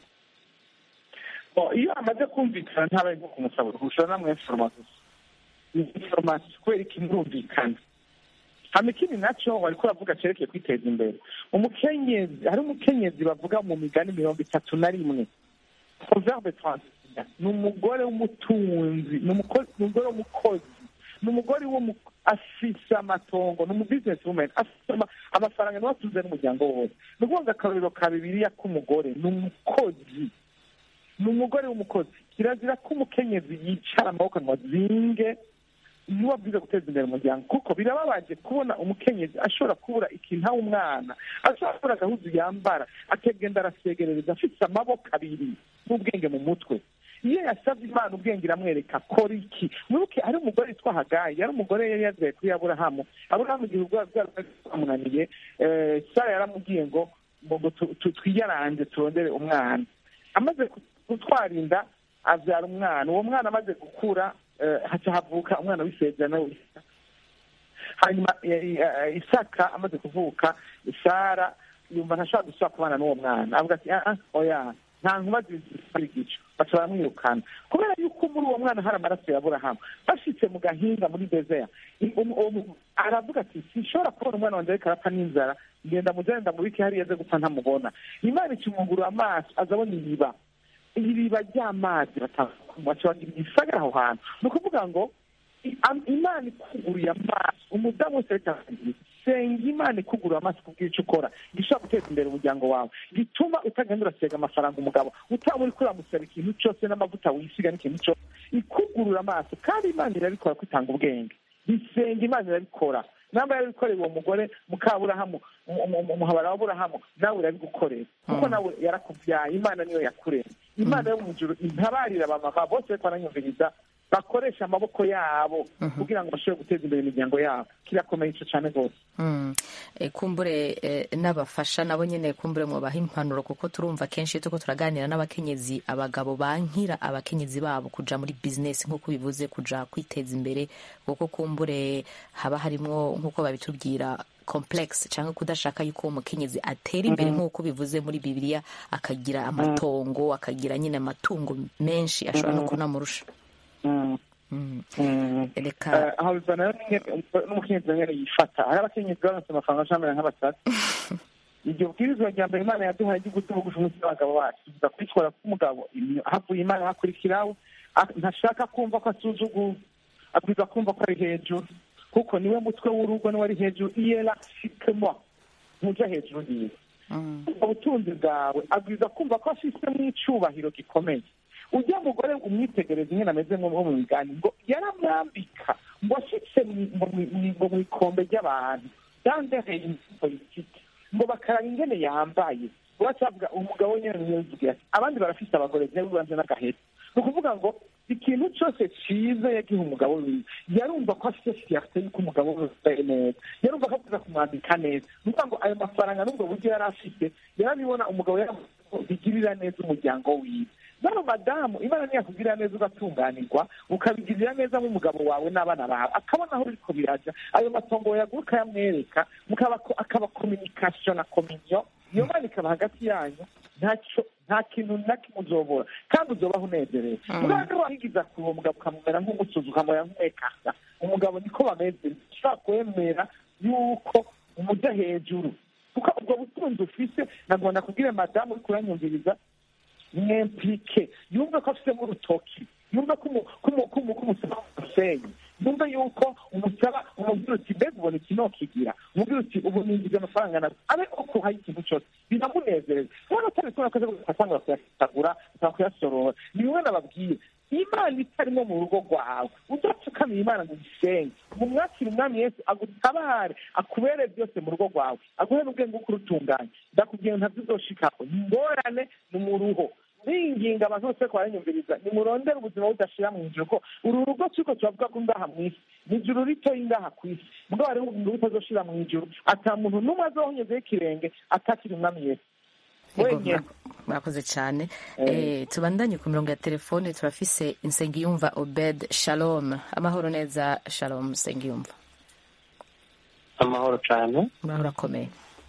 iyo amaze kumvikana ntabaye nko kumusaba uruhusha namwe information information kweri kimurumvikana. hama ikindi naco wariko uravuga cerekeye kwiteza imbere. umukenyezi hari umukenyezi bavuga mu migani mirongo itatu na rimwe proverbe trente, ni umugore w'umutunzi, ni umugore w'umukozi, ni umugore afise amatongo, ni umubusiness woman, afise amafaranga niwe atunze n'umuryango wose. ni ukuvuga ngo akarorero ka bibiliya k'umugore ni umukozi, ni umugore w'umukozi. kirazira ko umukenyezi yicara amaboko ngo azinge niwe abwiza guteza imbere umuryango, kuko birababaje kubona umukenyezi ashobora kubura ikintu aho umwana, ashobora kubura agahuzu yambara, akagenda arasegerereza afite amaboko abiri n'ubwenge mu mutwe. iyo yasabye imana ubwenge iramwereka kora iki. mwibuke ari umugore yitwa Hagayi, yari umugore yari yaziye kuri Aburahamu. Aburahamu igihe ubwo bwamunaniye, Sara yaramubwiye ngo ngo twiyarange turondere umwana. amaze gutwara inda abyara umwana. uwo mwana amaze gukura haca havuka umwana w'isezerano. hanyuma Isaka amaze kuvuka, Sara yumva ntashobora gusubira kubana n'uwo mwana, avuga ati ah oya nta nkuba zisaba igico, baca baramwirukana kubera yuko muri uwo mwana hari amaraso ya Aburahamu. bashitse mu gahinga muri desert, aravuga ati sinshobora kubona umwana wanjye ariko arapfa n'inzara, ngenda mujyane ndamubike hariya aze gupfa ntamubona. imana ikimwungurura amaso azabona iriba, iriba ry'amazi bacabagira igisagara aho hantu. ni ukuvuga ngo imana ikuguriye amaso, umudamu wese ariko aragira senga imana ikuguriye amaso kubwira icyo ukora gishobora guteza imbere umuryango wawe, gituma utagenda urasiga amafaranga umugabo, utaba uri kuramusaba ikintu cyose n'amavuta wisiga n'ikintu cyose. ikugurura amaso kandi imana irabikora kwitanga ubwenge. bisenga imana irabikora. namba yarabikoreye uwo mugore mukaburahamu, umuhabara w'Aburahamu, nawe urabigukorera kuko nawe yarakubyaye. imana niyo yakuremye. imana yo mu ijuru intabarira abamama bose bariko baranyumviriza bakoresha amaboko yabo kugira ngo bashobore guteza imbere imiryango yabo. kirakomeye ico cane rwose. kumbure n'abafasha nabo nyene kumbure mwobaha impanuro, kuko turumva kenshi tuko turaganira n'abakenyezi, abagabo bankira abakenyezi babo kuja muri business nk'uko bivuze, kuja kwiteza imbere, kuko kumbure haba harimwo nk'uko babitubwira complex cyangwa kudashaka yuko umukenyezi atera imbere nk'uko bivuze muri Bibiliya, akagira amatongo, akagira nyine amatungo menshi ashobora no kunamurusha. reka aho bivana n'umukenyezi nyine yifata. hari abakenyezi baronse amafaranga ashamira nk'abatatu. iryo bwirizwa rya mbere imana yaduhaye ryo gutungusha umunsi w'abagabo bacu, tuza kwitwara k'umugabo havuye imana hakurikiraho. ntashaka kumva ko asuzuguwe, abwiza kumva ko ari hejuru, kuko niwe mutwe w'urugo, niwe ari hejuru. iyerashikemo ntuja hejuru yiwe. ubutunzi bwawe abwiza kumva ko afise n'icubahiro gikomeye. ujya mugore umwitegereza nyine ameze nko mu migani ngo yaramwambika ngo ashitse mu ikombe ry'abantu dandereye politiki ngo bakaraba ingene yambaye. uracavuga umugabo nyine niyozugira abandi barafise abagore jewe banze n'agahera. ni ukuvuga ngo ikintu cyose cyiza yagiha umugabo wiwe, yarumva ko afite fiyate y'uko umugabo we yambaye neza, yarumva ko akuza kumwambika neza. ni ukuvuga ngo ayo mafaranga n'ubwo buryo yari afite yarabibona umugabo bigirira neza umuryango wiwe. Bano madamu imana ntiyakugirira neza ugatunganirwa ukabigirira neza nk'umugabo wawe n'abana bawe akabona aho biriko biraja, ayo matongo yaguha ukayamwereka akaba communication na communion, iyo mana ikaba hagati yanyu, ntacyo nta kintu na kimwe uzobora kandi uzobaho unezerewe. Mugabo wahigiza kuri uwo mugabo ukamumera nk'umusuzi ukamera nk'umwekasa, umugabo niko bameze, ushobora kwemera yuko umuja hejuru kuko ubwo butunzi ufise. Nagomba kubwira madamu uriko uranyumviriza, mwemplike yumve ko afisemo urutoki, yumve ko umusaba umusenyi, yumve yuko umusaba umubwira uti mbega ubona iki nokigira, umubwira uti ubu ninjiza amafaranga nazo, abe uko uhaye ikintu cyose binamunezereza. Ubona atari kubona ko aza gutangura kuyasagura utanga kuyasorora. Ni bimwe nababwiye, imana itarimo mu rugo rwawe udapfukamiye imana ngo uyisenge, mu mwakira umwami Yesu agutabare akubere byose mu rugo rwawe, aguhe n'ubwenge bwo kurutunganya. Ndakubwiye ntabyo uzoshikako, ingorane ni mu ruho. Ninginga abantu bose ko baranyumviriza, nimurondere ubuzima budashira mu ijuru, ko uru rugo turiko turavuga ko ngaha mu isi ni ijuru ritoyi ngaha ku isi, mugabo hariho ubuzima butazoshira mu ijuru, ata muntu n'umwe azohonyezeho ikirenge atakiri umwami Yesu wenyine. Murakoze cyane. Eh, tubandanye ku mirongo ya telefone turafise Nsengiyumva Obed. Shalom, amahoro neza. Shalom Nsengiyumva. Amahoro cyane. Amahoro akomeye.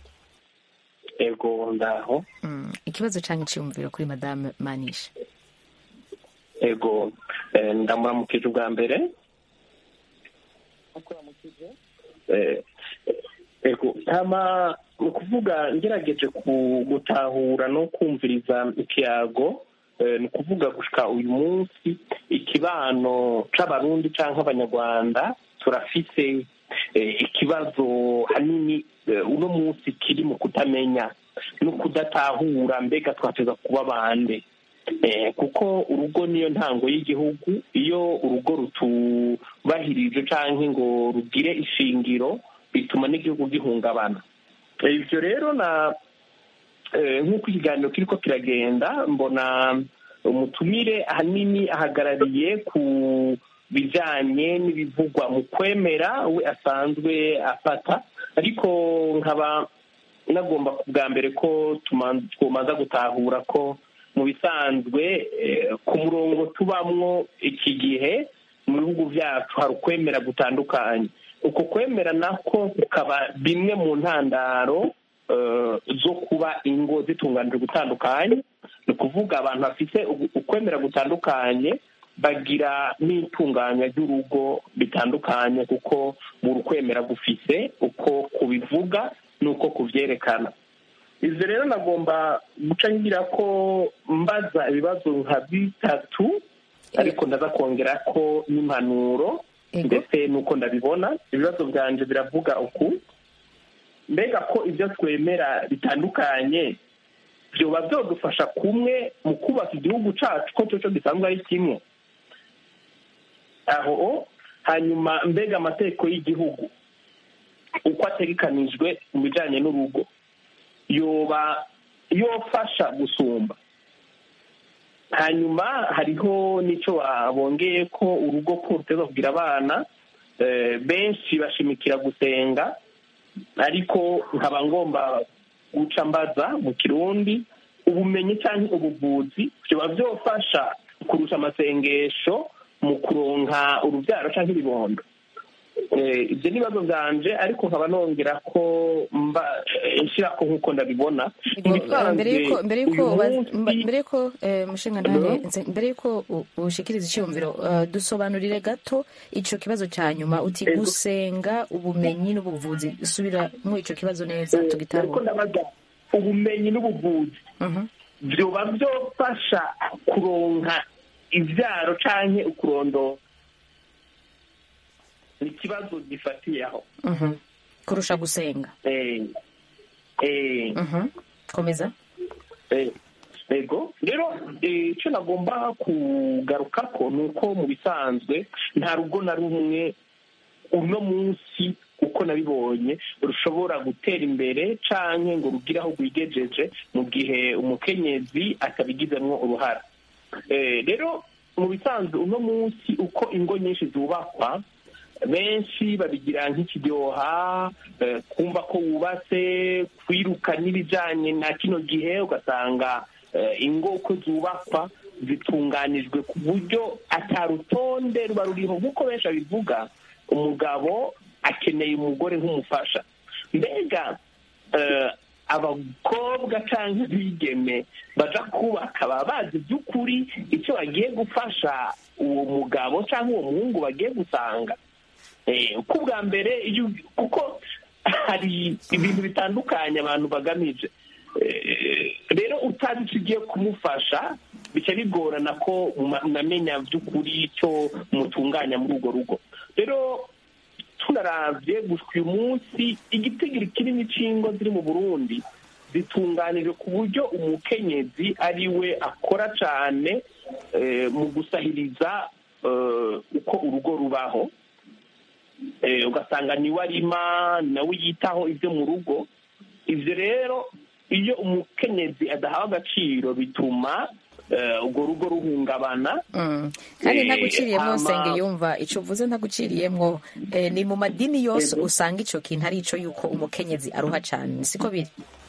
Ego ndaho. Mm. Ikibazo cyangwa cyumviro kuri Madame Manisha. Ego eh, ndamuramukije ubwa mbere. Eh, ego tama mu kuvuga ngerageje gutahura no kumviriza ikiyago, ni ukuvuga gushika uyu munsi ikibano c'abarundi canke abanyarwanda turafise ikibazo hanini uno munsi kiri mu kutamenya no kudatahura mbega twateza kuba bande, kuko urugo niyo ntango y'igihugu. Iyo urugo rutubahirije canke ngo rugire ishingiro bituma n'igihugu gihungabana. Ivyo rero na nk'uko ikiganiro kiriko kiragenda, mbona umutumire ahanini ahagarariye ku bijanye n'ibivugwa mu kwemera we asanzwe afata, ariko nkaba nagomba ku bwa mbere ko tumaze gutahura ko mu bisanzwe ku murongo tubamwo iki gihe mu bihugu byacu hari ukwemera gutandukanye. Uko kwemera nako kukaba bimwe mu ntandaro zo kuba ingo zitunganije gutandukanye. Ni ukuvuga abantu bafite ukwemera gutandukanye bagira n'itunganya ry'urugo bitandukanye, kuko buri kwemera gufise uko kubivuga n'uko kubyerekana. Ivyo rero nagomba guca ngira ko mbaza ibibazo nka bitatu, ariko ndaza kongera ko n'impanuro ndetse nuko ndabibona. Ibibazo byanje biravuga uku: mbega ko ibyo twemera bitandukanye byoba byodufasha kumwe mu kubaka igihugu cacu ko cyo gisanzwe ari kimwe? Aho hanyuma mbega amategeko y'igihugu uko ategekanijwe mu bijanye n'urugo yoba yofasha gusumba? Hanyuma hariho n'icyo wabongeye ko urugo ko ruteza kugira abana benshi bashimikira gusenga, ariko nkaba ngomba guca mbaza mu Kirundi ubumenyi cyangwa ubuvuzi byoba byofasha kurusha amasengesho mu kuronka urubyaro cyangwa ibibondo. Ibyo ni ibibazo byanje, ariko nkaba nongera ko mba nshirako nk'uko ndabibona. Mbere yuko mushinga ntare, mbere yuko ushikiriza icyumviro, dusobanurire gato ico kibazo cya nyuma uti gusenga, ubumenyi n'ubuvuzi. Subira mu ico kibazo neza tugitabura. Ubumenyi n'ubuvuzi byoba byofasha kuronka ivyaro canke ukurondo, ni ikibazo gifatiye aho kurusha gusenga. eh eh komeza. Ego rero icyo nagomba kugaruka ko ni uko mu bisanzwe nta rugo na rumwe uno munsi uko nabibonye rushobora gutera imbere canke ngo rugire aho rwigejeje mu gihe umukenyezi atabigizemwo uruhara. Rero mu bisanzwe uno munsi uko ingo nyinshi zubakwa, benshi babigira nk'ikiryoha, kumva ko wubatse, kwiruka n'ibijanye na kino gihe ugasanga ingo uko zubakwa zitunganijwe ku buryo atarutonde ruba ruriho nk'uko benshi babivuga umugabo akeneye umugore nk'umufasha. Mbega abakobwa cyangwa abigeme baja kubaka baba bazi by'ukuri icyo bagiye gufasha uwo mugabo cyangwa uwo muhungu bagiye gusanga. Uko ubwa mbere kuko hari ibintu bitandukanye abantu bagamije, rero utazi icyo ugiye kumufasha bica bigorana ko unamenya by'ukuri icyo mutunganya muri urwo rugo. Rero tunaravye gushika uyu munsi igitigiri kinini c'ingo ziri mu Burundi zitunganije ku buryo umukenyezi ari we akora cane mu gusahiriza uko urugo rubaho, ugasanga niwe arima nawe yitaho ibyo mu rugo. Ivyo rero iyo umukenyezi adahawe agaciro bituma urwo rugo ruhungabana. Kandi ntaguciriyemo Nsengiyumva icyo uvuze ntaguciriyemo, ni mu madini yose usanga icyo kintu ari icyo yuko umukenyezi aruha cyane, siko biri?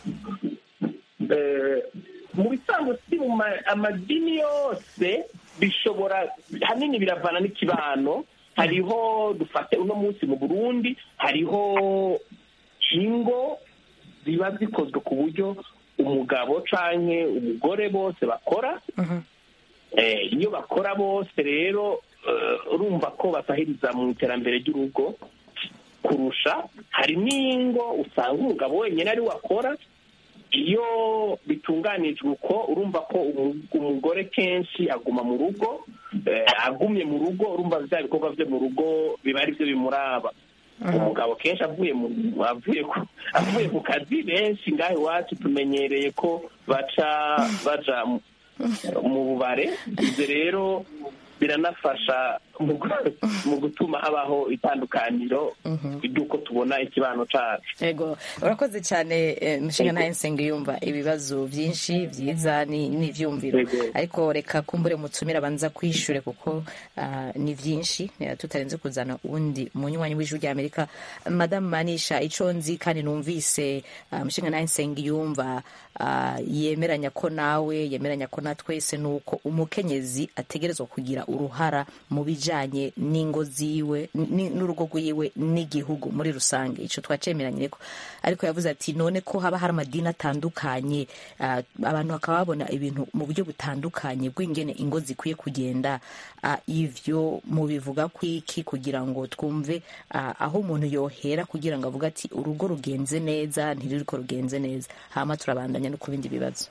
Mu bisanzwe si mu amadini yose, bishobora hanini biravana n'ikibano. Hariho dufate uno munsi mu Burundi hariho ingo ziba zikozwe ku buryo umugabo canke umugore bose bakora. Iyo bakora bose rero urumva ko basahiriza mu iterambere ry'urugo kurusha. Hari n'ingo usanga umugabo wenyine ari wakora. Iyo bitunganijwe uko urumva ko umugore kenshi aguma mu rugo, agumye mu rugo urumva bya bikorwa byo mu rugo biba ari byo bimuraba. Umugabo kenshi avuye mu avuye ku avuye ku kazi, benshi ngaho iwacu tumenyereye ko baca baja mu bubare. Ibyo rero biranafasha mu gutuma habaho itandukaniro ry'uko tubona ikibano cacu. Yego, urakoze cyane mushinga nawe Nsengiyumva, ibibazo byinshi byiza n'ivyumviro, ariko reka kumbure mutumira abanza kwishure kuko ni byinshi tutarenze kuzana uwundi munywanyi w'ijwi rya Amerika. Madame Manisha, ico nzi kandi numvise mushinga nawe Nsengiyumva yemeranya ko nawe yemeranya ko na twese nuko umukenyezi ategerezwa kugira uruhara mu bijanye n'ingo ziwe n'urugo rwiwe n'igihugu muri rusange. Ico twacemeranye ko, ariko yavuze ati none ko haba hari amadini atandukanye, uh, abantu bakaba babona ibintu mu buryo butandukanye bw'ingene ingo zikwiye kugenda. Uh, ivyo mubivuga kwiki kugira ngo twumve uh, aho umuntu yohera kugira ngo avuga ati urugo rugenze neza ntiruriko rugenze neza, hama turabandanya no ku bindi bibazo.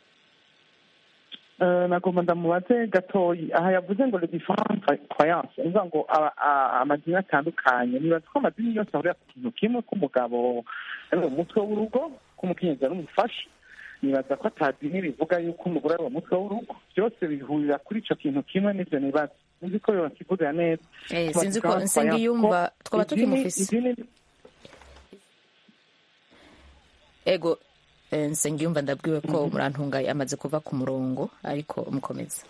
nagomba ndamubaze gatoyi aha yavuze ngo le différentes croyances, uvuga ngo amadini atandukanye. Nibaza ko amadini yose ahurira ku kintu kimwe, k'umugabo ari mu mutwe w'urugo, k'umukenyezi ari umufasha. Nibaza ko atadini bivuga yuko umugore ari mu mutwe w'urugo, byose bihurira kuri ico kintu kimwe. N'ivyo nibaza nzi ko yonkigurira neza. Sinzi ko Nsengiyumva twaba tukimufise. Ego Nsengiyumva ndabwiwe ko murantunga amaze kuva ku murongo, ariko umukomeza.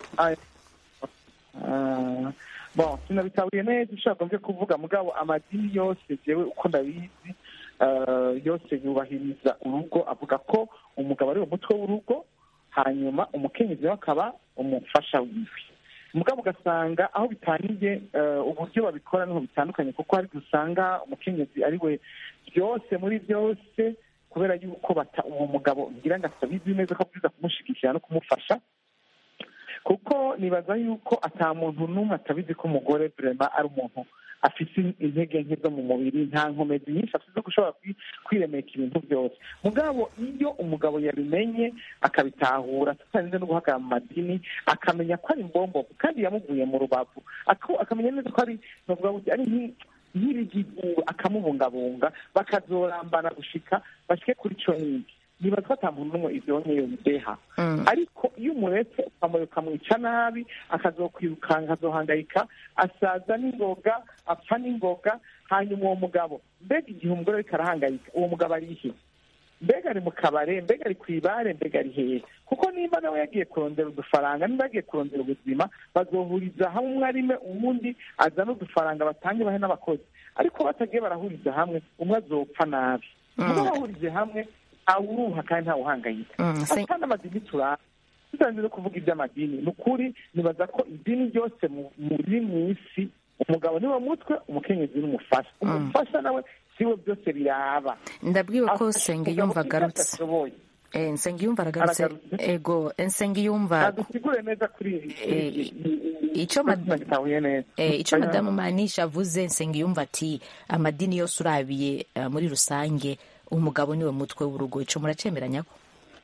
Bon, sinabitabuye neza ushaka mvye kuvuga, mugabo amadini yose jewe uko ndabizi yose yubahiriza urugo, avuga ko umugabo ari umutwe w'urugo, hanyuma umukenyezi we akaba umufasha wiwe. Mugabo ugasanga aho bitaniye uburyo babikora niho bitandukanye, kuko hari gusanga umukenyezi ari we byose muri byose, kubera yuko bata uwo mugabo ngira ngo asabizi neza ko abwiza kumushigikira no kumufasha. Kuko nibaza yuko ata muntu n'umwe atabizi ko umugore vraiment ari umuntu afite intege nke zo mu mubiri, nta nkomezi nyinshi afite zo gushobora kwiremeka ibintu byose. Mugabo iyo umugabo yabimenye akabitahura, tutarinze no guhagarara mu madini, akamenya ko ari imbombo kandi yamuguye mu rubavu, akamenya neza ko ari novuga ari nk'irigigu, akamubungabunga, bakazorambana gushika bashike kuri cyo n'iki. Nibaza ko ata muntu n'umwe ivyonye yobideha. Ariko iyo umuretse ukamwica nabi, akazokwirukanga, azohangayika, asaza n'ingoga, apfa n'ingoga. Hanyuma uwo mugabo, mbega igihe umugore ariko arahangayika, uwo mugabo arihe? Mbega ari mu kabare, mbega ari kw'ibare, mbega ari hehe? Kuko nimba nawe yagiye kurondera udufaranga, nimba yagiye kurondera ubuzima, bazohuriza hamwe, umwe arime uwundi azana udufaranga batange bahe n'abakozi. Ariko batagiye barahuriza hamwe, umwe azopfa nabi. Kuko bahurije hamwe awuruha kandi ntawuhangayika. Asa n'amadini turaba tutangiye no kuvuga iby'amadini ni ukuri nibaza ko idini ryose muri mu isi umugabo niwe mutwe umukenyezi n'umufasha umufasha nawe siwe byose biraba. ndabwiwe ko Nsengiyumva agarutse eh Nsengiyumva aragarutse ego Nsengiyumva adusigure neza kuri ico eh ico madamu Manisha avuze. Nsengiyumva ati amadini yose urabiye uh, muri rusange umugabo niwe mutwe w'urugo, ico muracemeranya ko?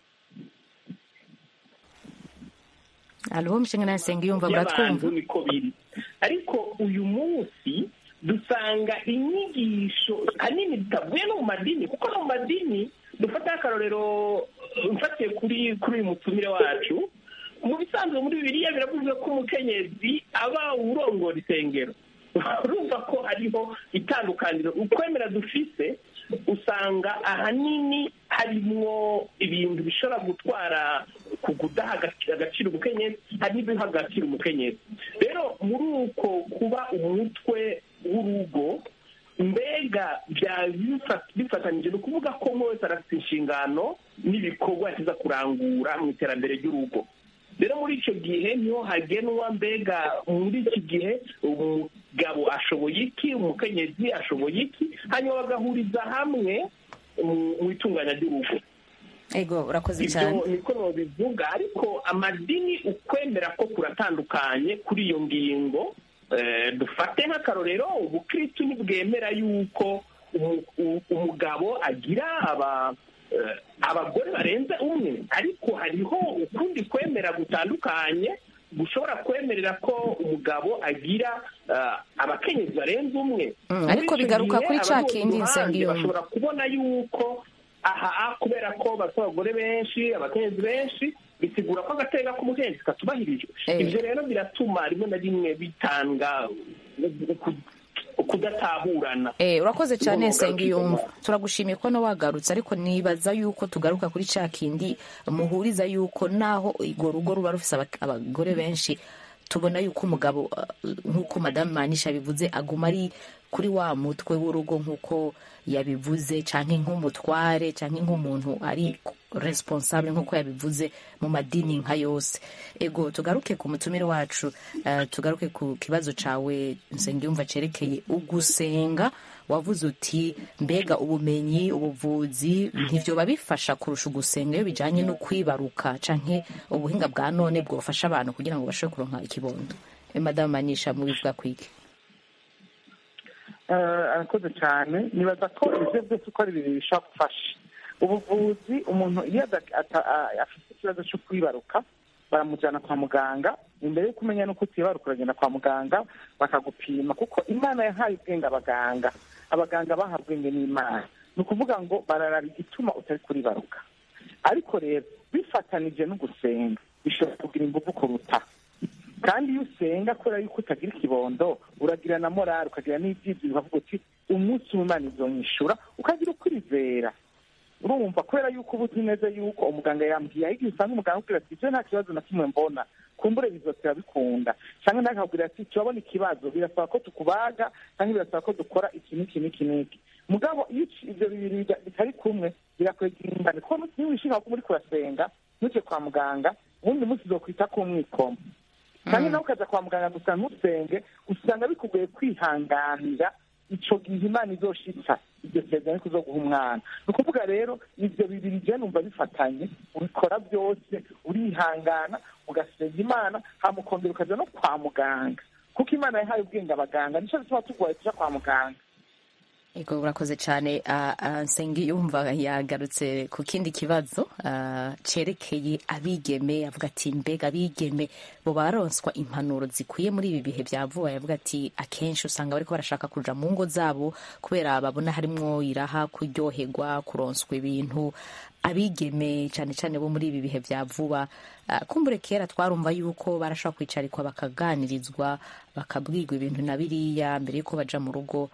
Alo mshinga na Nsengiyumva bratwumva niko biri, ariko uyu munsi dusanga inyigisho hanini zitavuye no mu madini, kuko no mu madini dufata akarorero mfatiye kuri kuri uyu mutumire wacu, mu bisanzwe muri Bibiliya biravuze ko umukenyezi aba urongora isengero. Urumva ko hariho itandukaniro ukwemera dufise, usanga ahanini harimwo ibintu bishobora gutwara kugudaha agaciro umukenyezi, hari n'ibiha agaciro umukenyezi. Rero muri uko kuba umutwe w'urugo, mbega bifatanije ni ukuvuga ko mwese arafite inshingano n'ibikorwa yashyize kurangura mu iterambere ry'urugo. Rero muri icyo gihe niho hagenwa mbega muri iki gihe umugabo ashoboye iki, umukenyezi ashoboye iki, hanyuma bagahuriza hamwe mu itunganya ry'urugo. Ego urakoze cyane. Ibyo niko nobivuga, ariko amadini ukwemera ko kuratandukanye kuri iyo ngingo. Dufate nk'akarorero, ubukristu ntibwemera yuko umugabo agira aba abagore barenze umwe, ariko hariho ukundi kwemera gutandukanye gushobora kwemerera ko umugabo agira abakenyezi barenze umwe. Ariko bigaruka kuri ca kindi Nsengiyumva bashobora kubona yuko aha kubera ko bafite abagore benshi abakenyezi benshi bisigura ko agateka k'umukenyezi katubahirijwe. Ibyo rero biratuma rimwe na rimwe bitanga kudataburana. Eh urakoze cyane Nsengiyumva, turagushimiye ko no wagarutse, ariko nibaza yuko tugaruka kuri ca kindi muhuriza yuko naho igwo rugo ruba rufise abagore benshi, tubona yuko umugabo nk'uko Madame Manisha bivuze aguma ari kuri wa mutwe w'urugo nk'uko yabivuze, canke nk'umutware canke nk'umuntu ari responsable nk'uko yabivuze mu madini nka yose. Ego tugaruke ku mutumire wacu, uh, tugaruke ku kibazo cawe Nsengiyumva cerekeye ugusenga. Wavuze uti mbega ubumenyi ubuvuzi ntivyo babifasha kurusha ugusenga iyo bijanye no kwibaruka canke ubuhinga bwa none bwofasha abantu kugira ngo bashobore kuronka ikibondo. E Madame Manisha mubivuga kwiki? arakoze cyane. Nibaza ko ivyo byose uko ari bibiri bishobora gufasha. Ubuvuzi, umuntu iyo afite ikibazo cyo kwibaruka baramujyana kwa muganga. Imbere yo kumenya nuko utibaruka uragenda kwa muganga bakagupima, kuko Imana yahaye ubwenge abaganga. Abaganga bahawe ubwenge n'Imana, ni ukuvuga ngo bararaba igituma utari kuribaruka. Ariko rero bifatanije no gusenga bishobora kugira ingufu kuruta. Kandi iyo usenga kubera yuko utagira ikibondo uragira na morale, ukagira n'ibyizigiro, ukavuga uti umunsi w'Imana izonyishura, ukagira ukwizera. Urumva kubera yuko uba uzi neza yuko umuganga yambwiye, aho igihe usanga umuganga akubwira ati ivyo nta kibazo na kimwe mbona, kumbure bizotera bikunda, cyangwa nawe akakubwira ati turabona ikibazo birasaba ko tukubaga cyangwa birasaba ko dukora iki n'iki n'iki n'iki. Mugabo iyo ivyo bibiri bitari kumwe birakwegera ingane, kuko niba wishima ko muri kurasenga ntuje kwa muganga ubundi munsi uzokwita ko umwikomo, kandi nawe ukaza kwa muganga gusa ntusenge, usanga bikugoye kwihanganira ico gihe Imana izoshitsa ibyo sezerano ko uzoguha umwana. Ni ukuvuga rero ivyo bibiri je numva bifatanye, ubikora byose urihangana ugasenga Imana, hama ukongera ukaja no kwa muganga, kuko Imana yahaye ubwenge abaganga, nico bituma tugwaye tuja kwa muganga. Ego urakoze cyane. Nsengiyumva yagarutse ku kindi kibazo cerekeye abigeme, avuga ati mbega abigeme bo baronswa impanuro zikwiye muri ibi bihe bya vuba. Yavuga ati akenshi usanga bariko barashaka kuja mu ngo zabo kubera babona harimwo iraha, kuryoherwa, kuronswa ibintu. Abigeme cyane cyane bo muri ibi bihe bya vuba, kumbure kera twarumva yuko barashaka kwicarikwa bakaganirizwa bakabwirwa ibintu na biriya mbere yuko baja mu rugo.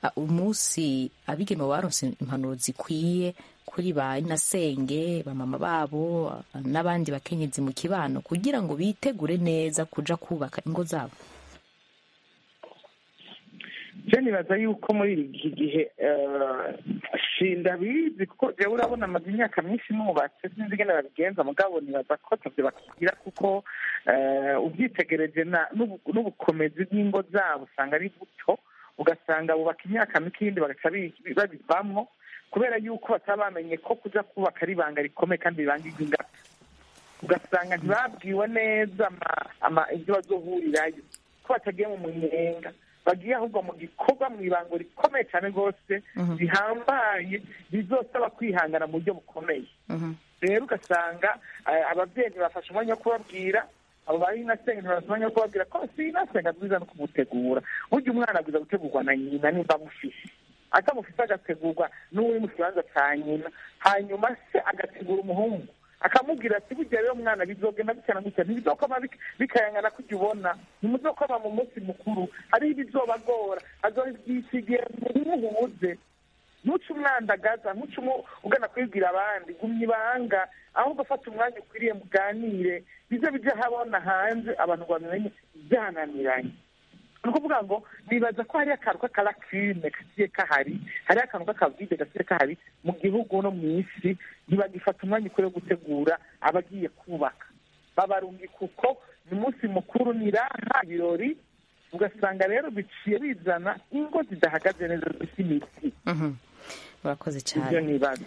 Umunsi abigeme baronse impanuro zikwiye kuri ba inasenge, bamama babo n'abandi bakenyezi mu kibano kugira ngo bitegure neza kuja kubaka ingo zabo. je nibaza yuko muri iki gihe sindabizi kuko jewe urabona amaze imyaka myinshi nubatse sinzi ingene babigenza mugabo nibaza ko tavyo bakigira kuko ubyitegereje n'ubukomezi bw'ingo zabo usanga ari buto ugasanga bubaka imyaka mike iyindi bagaca babivamwo kubera yuko bataba bamenye ko kuja kubaka ari ibanga rikomeye kandi ribangirwa ingata ugasanga ntibabwiwe neza ibyo bazohurirayo ko batagiye mu munyenga bagiye ahubwo mu gikorwa mu ibango rikomeye cyane rwose rihambaye bizosaba kwihangana mu buryo bukomeye rero ugasanga ababyeyi ntibafashe umwanya wo kubabwira abo bari nasenga ntibafashe umwanya wo kubabwira ko si nasenga bwiza no kumutegura burya umwana abwiza gutegurwa na nyina nimba amufise atamufise agategurwa n'uwuri mu kibanza cya nyina hanyuma se agategura umuhungu akamubwira ati burya rero mwana bizogenda gutya na gutya ntibizokoma bikayangana kujya ubona ntimuzokoma mu munsi mukuru hariho ibizobagora azobyisigiye muhuze ntuce umwandagaza ntuce ugana kwibwira abandi gumya ibanga ahubwo fata umwanya ukwiriye muganire bize bijye habona hanze abantu bamenye byananiranye ni ukuvuga ngo nibaza ko hariyo akantu k'akarakine kagiye kahari hariyo akantu k'akavide gasiye kahari mu gihugu no mu isi ntibagifata umwanya ukwiye wo gutegura abagiye kubaka babarungi kuko ni umunsi mukuru ni raha ibirori ugasanga rero biciye bizana ingo zidahagaze neza zifite imitsi murakoze cyane ibyo nibaza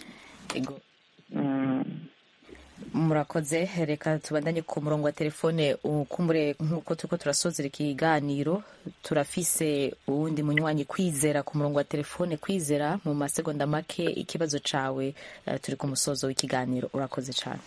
murakoze reka tubandanye ku murongo wa telefone ukumbure nk'uko turiko turasozera ikiganiro turafise uwundi munywanyi Kwizera ku murongo wa telefone. Kwizera, mu masegonda make ikibazo cawe, uh, turi ku musozo w'ikiganiro. Urakoze cyane.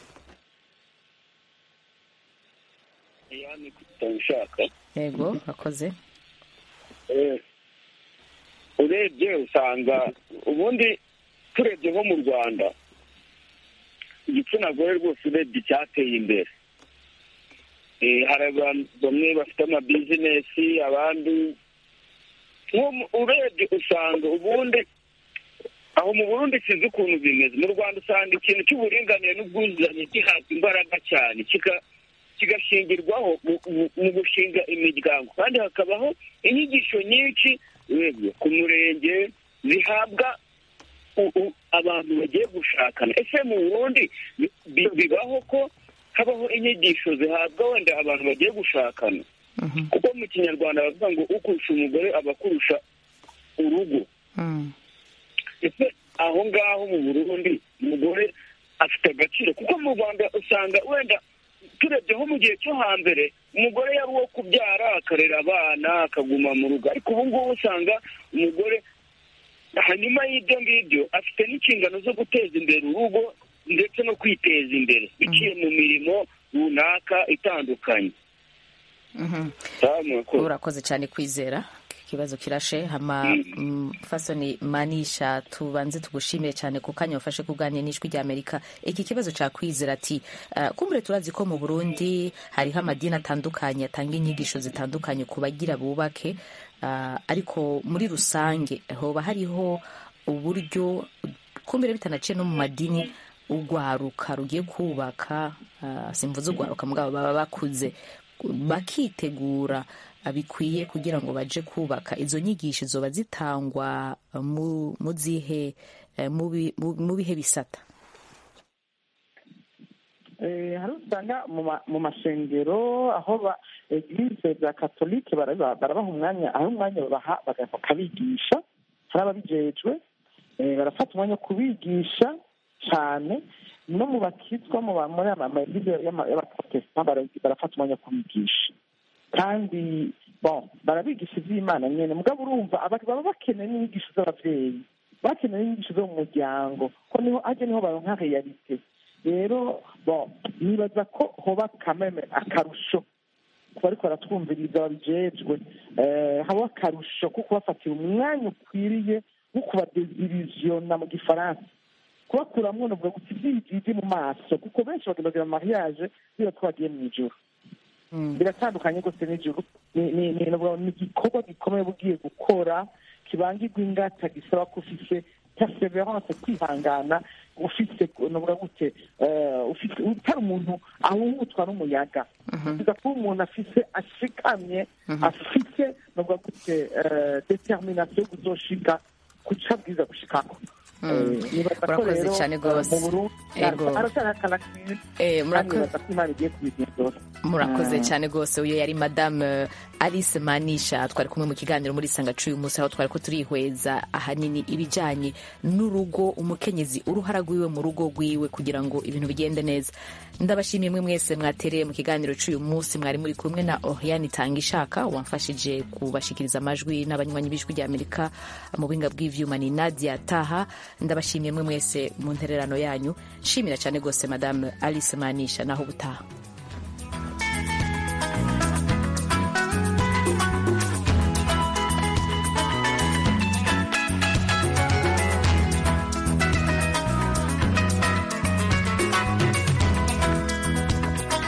yani kutabishaka yego urakoze. eh urebye usanga ubundi turebye nko mu Rwanda igitsina gore rwose urebye cyateye imbere. Eh hari abantu bamwe bafite ama business, abandi urebye usanga ubundi aho mu Burundi sinzi ukuntu bimeze. Mu Rwanda usanga ikintu cy'uburinganire n'ubwuzuzanye gihabwa imbaraga cyane kika kigashingirwaho mu gushinga imiryango, kandi hakabaho inyigisho nyinshi ku murenge zihabwa abantu bagiye gushakana. Ese mu Burundi bibaho ko habaho inyigisho zihabwa wenda abantu bagiye gushakana? Kuko mu Kinyarwanda bavuga ngo ukurusha umugore aba akurusha urugo. Ese aho ngaho mu Burundi umugore afite agaciro? Kuko mu Rwanda usanga wenda turebye nko mu gihe cyo hambere umugore yari uwo kubyara akarera abana akaguma mu rugo, ariko ubu ngubu usanga umugore hanyuma y'ibyo ngibyo afite n'inshingano zo guteza imbere urugo ndetse no kwiteza imbere biciye mu mirimo runaka itandukanye. Urakoze cyane Kwizera, ikibazo kirashe. hama mm. Fasoni Manisha, tubanze tugushimire cyane ku kanya wafashe kuganira n'Ijwi ry'Amerika. Iki kibazo cya Kwizera ati uh, kumbure turazi ko mu Burundi hariho amadini atandukanye atanga inyigisho zitandukanye ku bagira bubake, uh, ariko muri rusange hoba hariho uburyo kumbere bitanaciye no mu madini ugwaruka rugiye kubaka, uh, simvuze ugwaruka mugabo baba bakuze bakitegura abikwiye kugira ngo baje kubaka. Izo nyigisho zoba zitangwa mu muzihe mu bihe bisata? Eh hari usanga mu mashengero aho ba eglise za katolike barabaha umwanya, aho umwanya babaha bakabigisha, hari ababijejwe barafata umwanya kubigisha cyane. No mu bakizwa mu muri amaeglise y'abaprotestant barafata umwanya kubigisha, kandi bon barabigisha iby'Imana nyene. Mugabo urumva abantu baba bakeneye n'inyigisho z'abavyeyi, bakeneye n'inyigisho zo mu muryango, ko niho aje niho baronka realite. Rero bon nibaza ko hoba kameme akarusho kuba ariko baratwumviriza babijejwe, eh haba akarusho kuko bafatira umwanya ukwiriye wo kubadesirisiona mu gifaransa, kubakuramwo no bwo gutsibyizi mu maso, kuko benshi bagenda mu mariage bira twagiye mu ijuru. Biratandukanye rwose n'ijuru. Ni igikorwa gikomeye bugiye gukora, kibangirwa ingata, gisaba ko ufise perseverance, kwihangana, ufise novuga gute ufise utari umuntu ahungutwa n'umuyaga, biza kuba umuntu afise ashikamye, afise novuga gute determination yo kuzoshika kuca bwiza gushikako. Murakoze cyane rwose. Murakoze cyane rwose. Uyu yari Madame Alice Manisha, twari kumwe mu kiganiro muri Sanga Cuyu Musa, aho twari ko turihweza ahanini ibijanye n'urugo, umukenyezi uruhara rwiwe mu rugo rwiwe kugira ngo ibintu bigende neza. Ndabashimiye mwe mwese mwatereye mu kiganiro cy'uyu munsi, mwari muri kumwe na Oriane Tangishaka wamfashije kubashikiriza amajwi n'abanywanyi b'ijwi rya Amerika, mu buhinga bw'ivyuma ni Nadia Taha. Ndabashimiye mwe mwese mu ntererano yanyu. Shimira cyane gose Madame Alice Manisha, naho butaha.